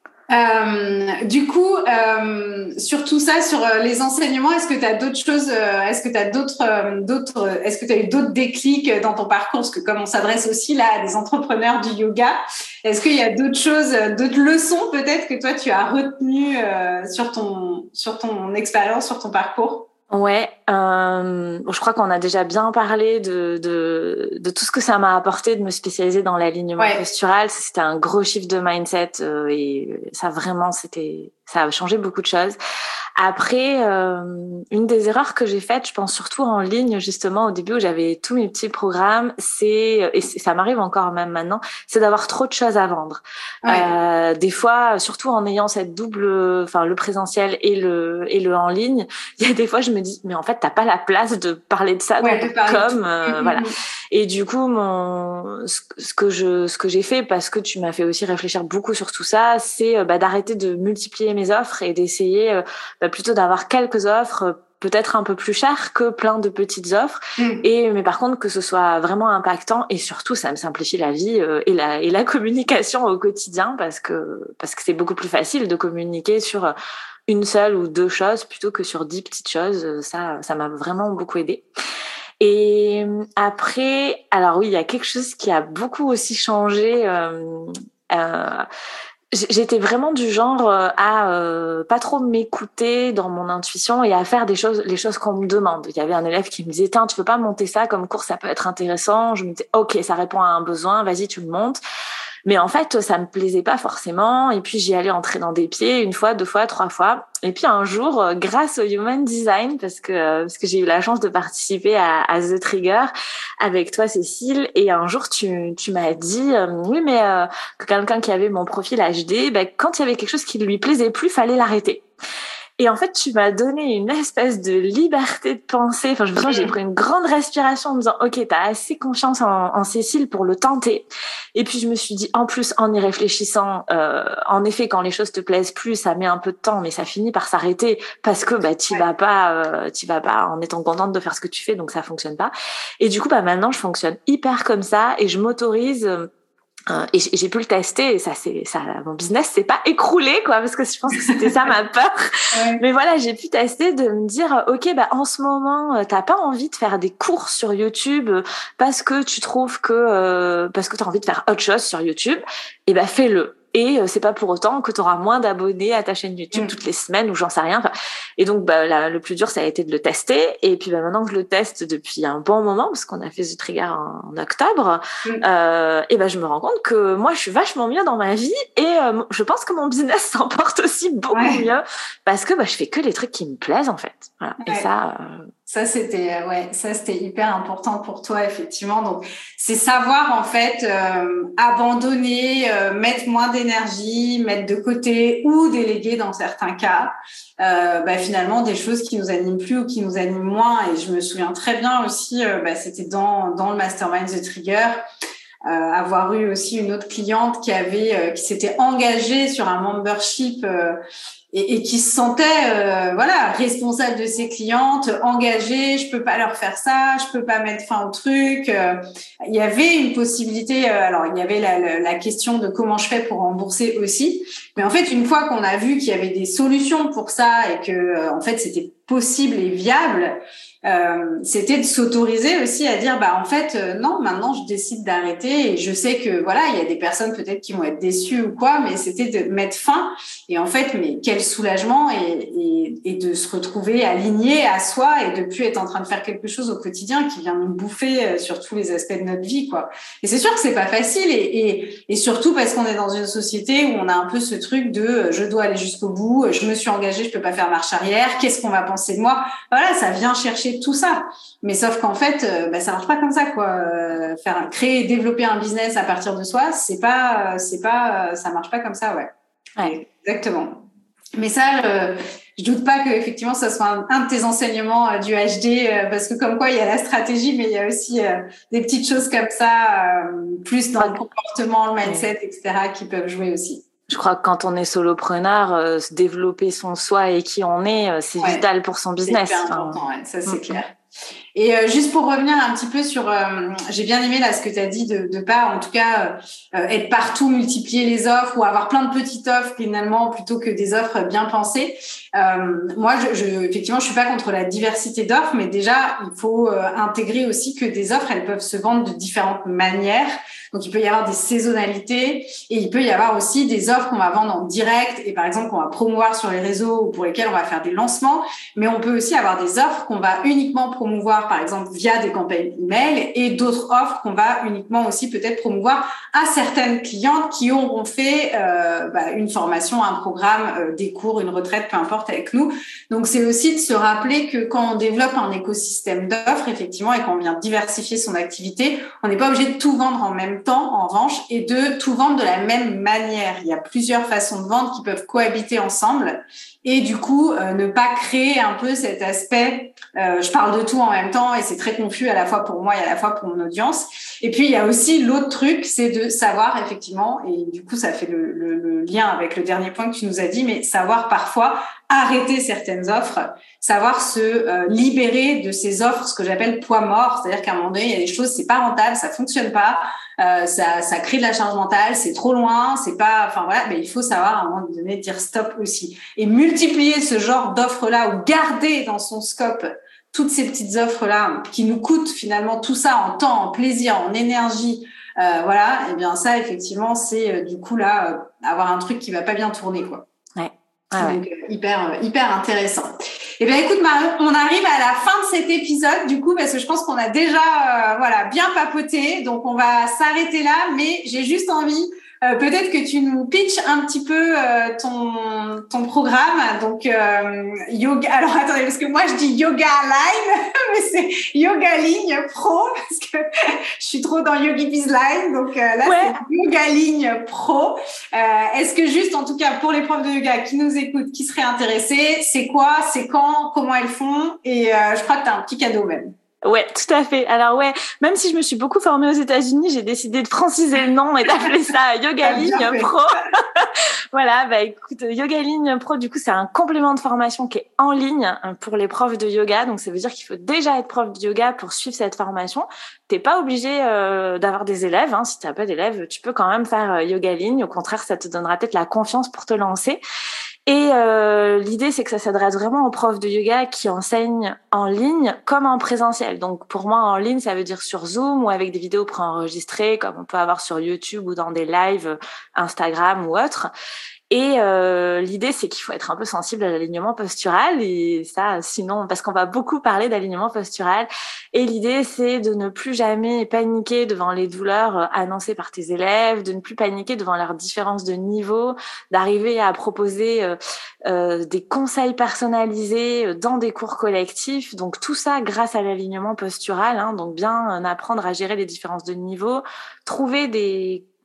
Du coup, sur tout ça, sur les enseignements, est-ce que tu as d'autres choses, est-ce que tu as est-ce que tu as eu d'autres déclics dans ton parcours? Parce que comme on s'adresse aussi là à des entrepreneurs du yoga, est-ce qu'il y a d'autres choses, d'autres leçons peut-être que toi tu as retenues sur ton expérience, sur ton parcours? Ouais, je crois qu'on a déjà bien parlé de tout ce que ça m'a apporté de me spécialiser dans l'alignement postural. C'était un gros shift de mindset et ça vraiment ça a changé beaucoup de choses. Après, une des erreurs que j'ai faites, je pense surtout en ligne, justement, au début où j'avais tous mes petits programmes, et ça m'arrive encore même maintenant, c'est d'avoir trop de choses à vendre. Ouais. Des fois, surtout en ayant cette le présentiel et le en ligne, il y a des fois, je me dis, mais en fait, t'as pas la place de parler de ça dans ton com, voilà. Et du coup, ce que j'ai fait, parce que tu m'as fait aussi réfléchir beaucoup sur tout ça, c'est d'arrêter de multiplier mes offres et d'essayer plutôt d'avoir quelques offres peut-être un peu plus chères que plein de petites offres. Mais par contre que ce soit vraiment impactant, et surtout ça me simplifie la vie et la communication au quotidien, parce que c'est beaucoup plus facile de communiquer sur une seule ou deux choses plutôt que sur 10 petites choses. Ça m'a vraiment beaucoup aidé. Et après, alors oui, il y a quelque chose qui a beaucoup aussi changé. J'étais vraiment du genre à pas trop m'écouter dans mon intuition et à faire les choses qu'on me demande. Il y avait un élève qui me disait, tiens, tu peux pas monter ça comme cours, ça peut être intéressant. Je me disais, ok, ça répond à un besoin, vas-y, tu le montes. Mais en fait, ça me plaisait pas forcément. Et puis, j'y allais en traînant des pieds 1 fois, 2 fois, 3 fois. Et puis, un jour, grâce au Human Design, parce que j'ai eu la chance de participer à The Trigger avec toi, Cécile. Et un jour, tu m'as dit, oui, mais que quelqu'un qui avait mon profil HD, quand il y avait quelque chose qui lui plaisait plus, fallait l'arrêter. Et en fait, tu m'as donné une espèce de liberté de penser. Enfin, je me souviens, j'ai pris une grande respiration en me disant, OK, t'as assez confiance en Cécile pour le tenter. Et puis, je me suis dit, en plus, en y réfléchissant, en effet, quand les choses te plaisent plus, ça met un peu de temps, mais ça finit par s'arrêter parce que, t'y vas pas en étant contente de faire ce que tu fais, donc ça fonctionne pas. Et du coup, maintenant, je fonctionne hyper comme ça et je m'autorise, et j'ai pu le tester, et mon business s'est pas écroulé, quoi, parce que je pense que c'était ça ma peur. Mais voilà, j'ai pu tester de me dire, ok, en ce moment, t'as pas envie de faire des cours sur YouTube parce que tu trouves que parce que t'as envie de faire autre chose sur YouTube, et fais-le. Et c'est pas pour autant que tu auras moins d'abonnés à ta chaîne YouTube toutes les semaines, ou j'en sais rien. Enfin, et donc le plus dur, ça a été de le tester. Et puis maintenant que je le teste depuis un bon moment, parce qu'on a fait The Trigger en octobre, je me rends compte que moi je suis vachement mieux dans ma vie, et je pense que mon business s'en porte aussi beaucoup mieux, parce que je fais que les trucs qui me plaisent, en fait. Voilà. Et ça c'était hyper important pour toi, effectivement. Donc c'est savoir en fait abandonner, mettre moins d'énergie, mettre de côté ou déléguer dans certains cas finalement des choses qui nous animent plus ou qui nous animent moins. Et je me souviens très bien aussi, c'était dans le mastermind The Trigger. avoir eu aussi une autre cliente qui s'était engagée sur un membership et qui se sentait responsable de ses clientes, engagée. Je peux pas leur faire ça, je peux pas mettre fin au truc. Il y avait une possibilité. Alors il y avait la question de comment je fais pour rembourser aussi. Mais en fait, une fois qu'on a vu qu'il y avait des solutions pour ça et que en fait c'était possible et viable, c'était de s'autoriser aussi à dire non, maintenant je décide d'arrêter et je sais que il y a des personnes peut-être qui vont être déçues ou quoi, mais c'était de mettre fin. Et en fait, mais quel soulagement et de se retrouver aligné à soi et de plus être en train de faire quelque chose au quotidien qui vient nous bouffer sur tous les aspects de notre vie, quoi. Et c'est sûr que c'est pas facile et surtout parce qu'on est dans une société où on a un peu ce truc de je dois aller jusqu'au bout, je me suis engagée, je peux pas faire marche arrière, qu'est-ce qu'on va penser de moi? Voilà, ça vient chercher tout ça. Mais sauf qu'en fait, ça marche pas comme ça, quoi. Créer, développer un business à partir de soi, ça marche pas comme ça, ouais. Exactement. Mais ça, je doute pas que effectivement ça soit un de tes enseignements du HD, parce que comme quoi il y a la stratégie, mais il y a aussi des petites choses comme ça, plus dans le comportement, le mindset, etc., qui peuvent jouer aussi. Je crois que quand on est solopreneur, se développer son soi et qui on est, c'est vital pour son business. C'est hyper important, ça c'est clair. Et juste pour revenir un petit peu sur, j'ai bien aimé là ce que tu as dit de pas en tout cas être partout, multiplier les offres ou avoir plein de petites offres finalement plutôt que des offres bien pensées. Moi, effectivement, je suis pas contre la diversité d'offres, mais déjà il faut intégrer aussi que des offres, elles peuvent se vendre de différentes manières. Donc, il peut y avoir des saisonnalités et il peut y avoir aussi des offres qu'on va vendre en direct et par exemple qu'on va promouvoir sur les réseaux ou pour lesquels on va faire des lancements. Mais on peut aussi avoir des offres qu'on va uniquement promouvoir par exemple via des campagnes email et d'autres offres qu'on va uniquement aussi peut-être promouvoir à certaines clientes qui auront fait une formation, un programme, des cours, une retraite, peu importe avec nous. Donc, c'est aussi de se rappeler que quand on développe un écosystème d'offres, effectivement, et qu'on vient diversifier son activité, on n'est pas obligé de tout vendre en même temps, en revanche, et de tout vendre de la même manière. Il y a plusieurs façons de vendre qui peuvent cohabiter ensemble et du coup, ne pas créer un peu cet aspect je parle de tout en même temps et c'est très confus à la fois pour moi et à la fois pour mon audience. Et puis, il y a aussi l'autre truc, c'est de savoir effectivement, et du coup, ça fait le lien avec le dernier point que tu nous as dit, mais savoir parfois arrêter certaines offres, savoir se libérer de ces offres, ce que j'appelle poids mort, c'est-à-dire qu'à un moment donné, il y a des choses, c'est pas rentable, ça fonctionne pas, ça crée de la charge mentale, c'est trop loin, c'est pas, mais il faut savoir à un moment donné dire stop aussi. Et multiplier ce genre d'offres-là ou garder dans son scope toutes ces petites offres-là qui nous coûtent finalement tout ça en temps, en plaisir, en énergie, et bien ça, effectivement, c'est du coup là, avoir un truc qui va pas bien tourner, quoi. Ouais. Donc, hyper intéressant. Eh bien, écoute, Marion, on arrive à la fin de cet épisode, du coup, parce que je pense qu'on a déjà, bien papoté. Donc, on va s'arrêter là, mais j'ai juste envie, peut-être que tu nous pitches un petit peu ton programme. Donc, yoga. Alors, attendez, parce que moi, je dis yoga line, mais c'est yoga ligne pro, parce que je suis trop dans YogiBiz line. Donc, c'est yoga ligne pro. Est-ce que juste, en tout cas, pour les profs de yoga qui nous écoutent, qui seraient intéressés, c'est quoi, c'est quand, comment elles font? Et je crois que tu as un petit cadeau même. Ouais, tout à fait. Alors même si je me suis beaucoup formée aux États-Unis, j'ai décidé de franciser le nom et d'appeler ça Yoga Ligne Pro. Voilà, écoute, Yoga Ligne Pro, du coup, c'est un complément de formation qui est en ligne pour les profs de yoga. Donc, ça veut dire qu'il faut déjà être prof de yoga pour suivre cette formation. T'es pas obligé d'avoir des élèves. Hein. Si t'as pas d'élèves, tu peux quand même faire Yoga Ligne. Au contraire, ça te donnera peut-être la confiance pour te lancer. Et l'idée, c'est que ça s'adresse vraiment aux profs de yoga qui enseignent en ligne comme en présentiel. Donc, pour moi, en ligne, ça veut dire sur Zoom ou avec des vidéos préenregistrées, comme on peut avoir sur YouTube ou dans des lives Instagram ou autres. Et l'idée, c'est qu'il faut être un peu sensible à l'alignement postural. Et ça, sinon, parce qu'on va beaucoup parler d'alignement postural. Et l'idée, c'est de ne plus jamais paniquer devant les douleurs annoncées par tes élèves, de ne plus paniquer devant leurs différences de niveau, d'arriver à proposer des conseils personnalisés dans des cours collectifs. Donc, tout ça grâce à l'alignement postural. Donc, bien apprendre à gérer les différences de niveau, trouver des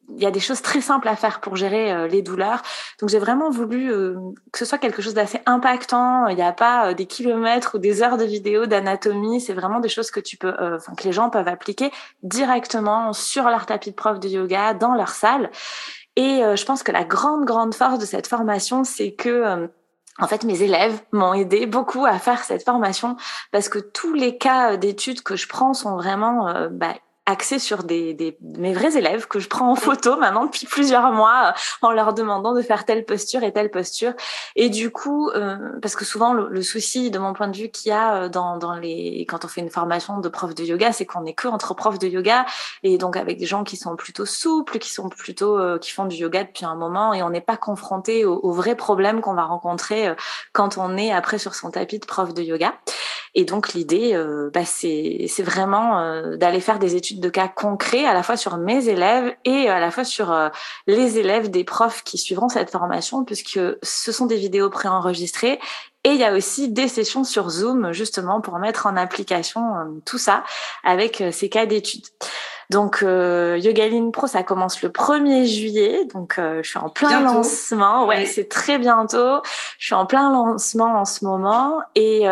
il y a des choses très simples à faire pour gérer les douleurs. Donc, j'ai vraiment voulu que ce soit quelque chose d'assez impactant. Il n'y a pas des kilomètres ou des heures de vidéos d'anatomie. C'est vraiment des choses que que les gens peuvent appliquer directement sur leur tapis de prof de yoga, dans leur salle. Et je pense que la grande force de cette formation, c'est que en fait, mes élèves m'ont aidé beaucoup à faire cette formation parce que tous les cas d'études que je prends sont vraiment axés sur mes vrais élèves que je prends en photo maintenant depuis plusieurs mois en leur demandant de faire telle posture et telle posture. Et du coup, parce que souvent le souci de mon point de vue qu'il y a quand on fait une formation de prof de yoga, c'est qu'on n'est que entre profs de yoga et donc avec des gens qui sont plutôt souples, qui font du yoga depuis un moment et on n'est pas confronté aux vrais problèmes qu'on va rencontrer quand on est après sur son tapis de prof de yoga. Et donc l'idée, c'est vraiment d'aller faire des études de cas concrets à la fois sur mes élèves et à la fois sur les élèves des profs qui suivront cette formation, puisque ce sont des vidéos préenregistrées. Et il y a aussi des sessions sur Zoom, justement, pour mettre en application tout ça avec ces cas d'études. Donc, Yogaline Pro, ça commence le 1er juillet. Donc, je suis en plein lancement. Ouais, c'est très bientôt. Je suis en plein lancement en ce moment. Et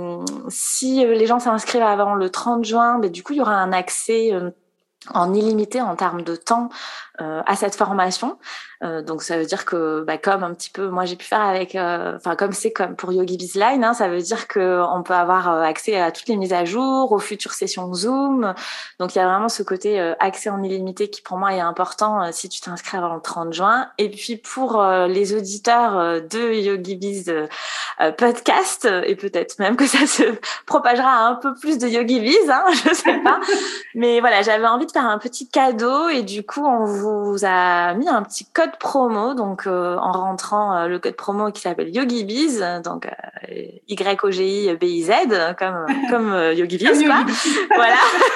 si les gens s'inscrivent avant le 30 juin, du coup, il y aura un accès en illimité en termes de temps à cette formation. Donc ça veut dire que comme un petit peu moi j'ai pu faire avec comme pour Yogi Bizline, ça veut dire que on peut avoir accès à toutes les mises à jour, aux futures sessions Zoom. Donc il y a vraiment ce côté accès en illimité qui pour moi est important si tu t'inscris avant le 30 juin. Et puis pour les auditeurs de Yogi Biz podcast, et peut-être même que ça se propagera à un peu plus de Yogi Biz, je sais pas. Mais voilà, j'avais envie de faire un petit cadeau et du coup on vous a mis un petit code promo, donc en rentrant le code promo qui s'appelle Yogi Biz, donc YOGIBIZ comme Yogi Biz quoi. Voilà.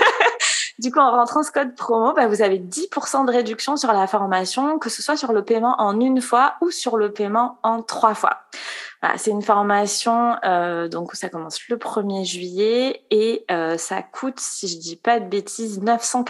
Du coup, en rentrant ce code promo, vous avez 10% de réduction sur la formation, que ce soit sur le paiement en une fois ou sur le paiement en 3 fois. Voilà, c'est une formation, donc ça commence le 1er juillet et ça coûte, si je dis pas de bêtises,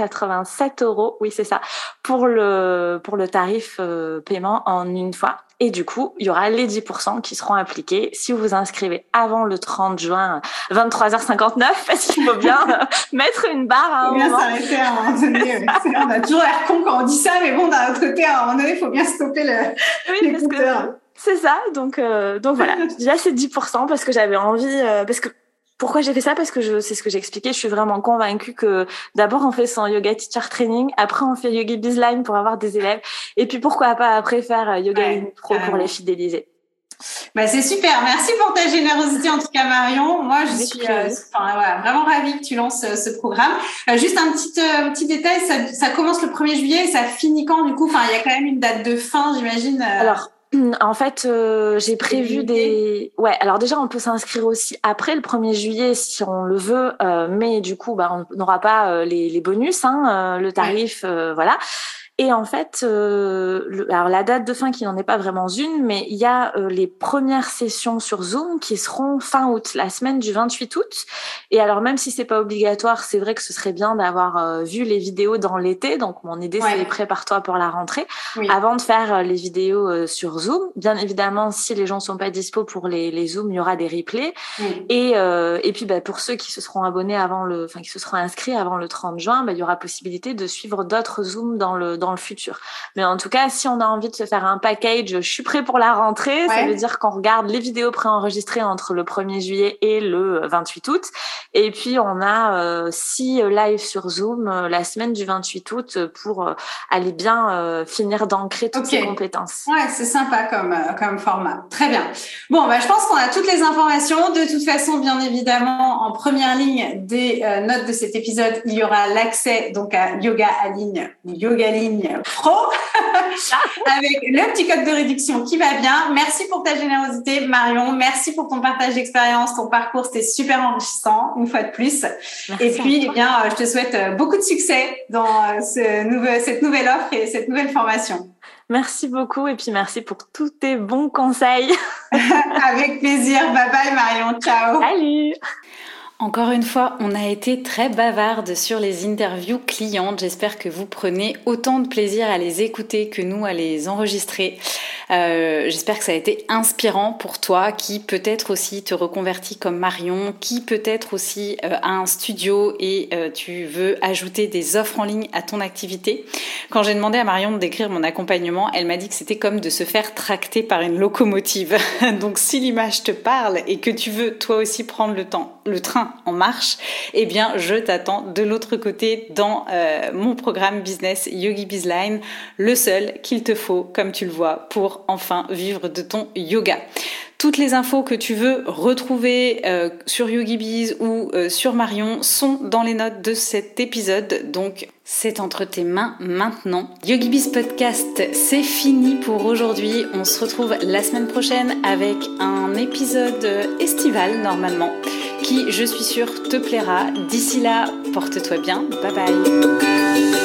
987 €. Oui, c'est ça, pour le tarif paiement en une fois. Et du coup, il y aura les 10% qui seront appliqués si vous vous inscrivez avant le 30 juin, 23h59, parce qu'il faut bien mettre une barre à un moment. Il faut bien s'arrêter à un moment donné. On a toujours l'air con quand on dit ça, mais bon, d'un autre côté, à un moment donné, il faut bien stopper les compteurs. C'est ça, donc voilà. Déjà, c'est 10% parce que j'avais envie, pourquoi j'ai fait ça? Parce que c'est ce que j'ai expliqué. Je suis vraiment convaincue que d'abord on fait son yoga teacher training, après on fait Yogi Bizline pour avoir des élèves, et puis pourquoi pas après faire Yogaline Pro pour les fidéliser. C'est super. Merci pour ta générosité en tout cas Marion. Moi je suis vraiment ravie que tu lances ce programme. Juste un petit détail, ça commence le 1er juillet et ça finit quand du coup? Enfin, il y a quand même une date de fin, j'imagine. Alors en fait, j'ai prévu alors déjà on peut s'inscrire aussi après le 1er juillet si on le veut, mais du coup on n'aura pas les bonus, le tarif, voilà. Et en fait, alors la date de fin qui n'en est pas vraiment une, mais il y a les premières sessions sur Zoom qui seront fin août, la semaine du 28 août. Et alors même si c'est pas obligatoire, c'est vrai que ce serait bien d'avoir vu les vidéos dans l'été. Donc mon idée c'est prépare-toi pour la rentrée, avant de faire les vidéos sur Zoom. Bien évidemment, si les gens sont pas dispo pour les Zooms, il y aura des replays. Et puis pour ceux qui se seront abonnés qui se seront inscrits avant le 30 juin, il y aura possibilité de suivre d'autres Zooms dans le futur. Mais en tout cas, si on a envie de se faire un package, je suis prêt pour la rentrée. Ça veut dire qu'on regarde les vidéos préenregistrées entre le 1er juillet et le 28 août. Et puis, on a 6 lives sur Zoom la semaine du 28 août pour aller bien finir d'ancrer toutes ces compétences. Ouais, c'est sympa comme format. Très bien. Bon, je pense qu'on a toutes les informations. De toute façon, bien évidemment, en première ligne des notes de cet épisode, il y aura l'accès donc à Yogaline Pro avec le petit code de réduction qui va bien. Merci pour ta générosité Marion, merci pour ton partage d'expérience, ton parcours, c'était super enrichissant une fois de plus. Merci. Et puis je te souhaite beaucoup de succès dans cette nouvelle offre et cette nouvelle formation. Merci beaucoup et puis merci pour tous tes bons conseils. Avec plaisir, bye bye Marion, ciao. Salut. Encore une fois, on a été très bavarde sur les interviews clientes. J'espère que vous prenez autant de plaisir à les écouter que nous à les enregistrer. J'espère que ça a été inspirant pour toi qui peut-être aussi te reconvertis comme Marion, qui peut-être aussi a un studio et tu veux ajouter des offres en ligne à ton activité. Quand j'ai demandé à Marion de décrire mon accompagnement, elle m'a dit que c'était comme de se faire tracter par une locomotive. Donc si l'image te parle et que tu veux toi aussi prendre le train en marche, eh bien je t'attends de l'autre côté dans mon programme business Yogi Bizline, le seul qu'il te faut, comme tu le vois, pour enfin vivre de ton yoga. Toutes les infos que tu veux retrouver sur YogiBiz ou sur Marion sont dans les notes de cet épisode, donc c'est entre tes mains maintenant. YogiBiz Podcast, c'est fini pour aujourd'hui. On se retrouve la semaine prochaine avec un épisode estival normalement, qui je suis sûre te plaira. D'ici là, porte-toi bien. Bye bye.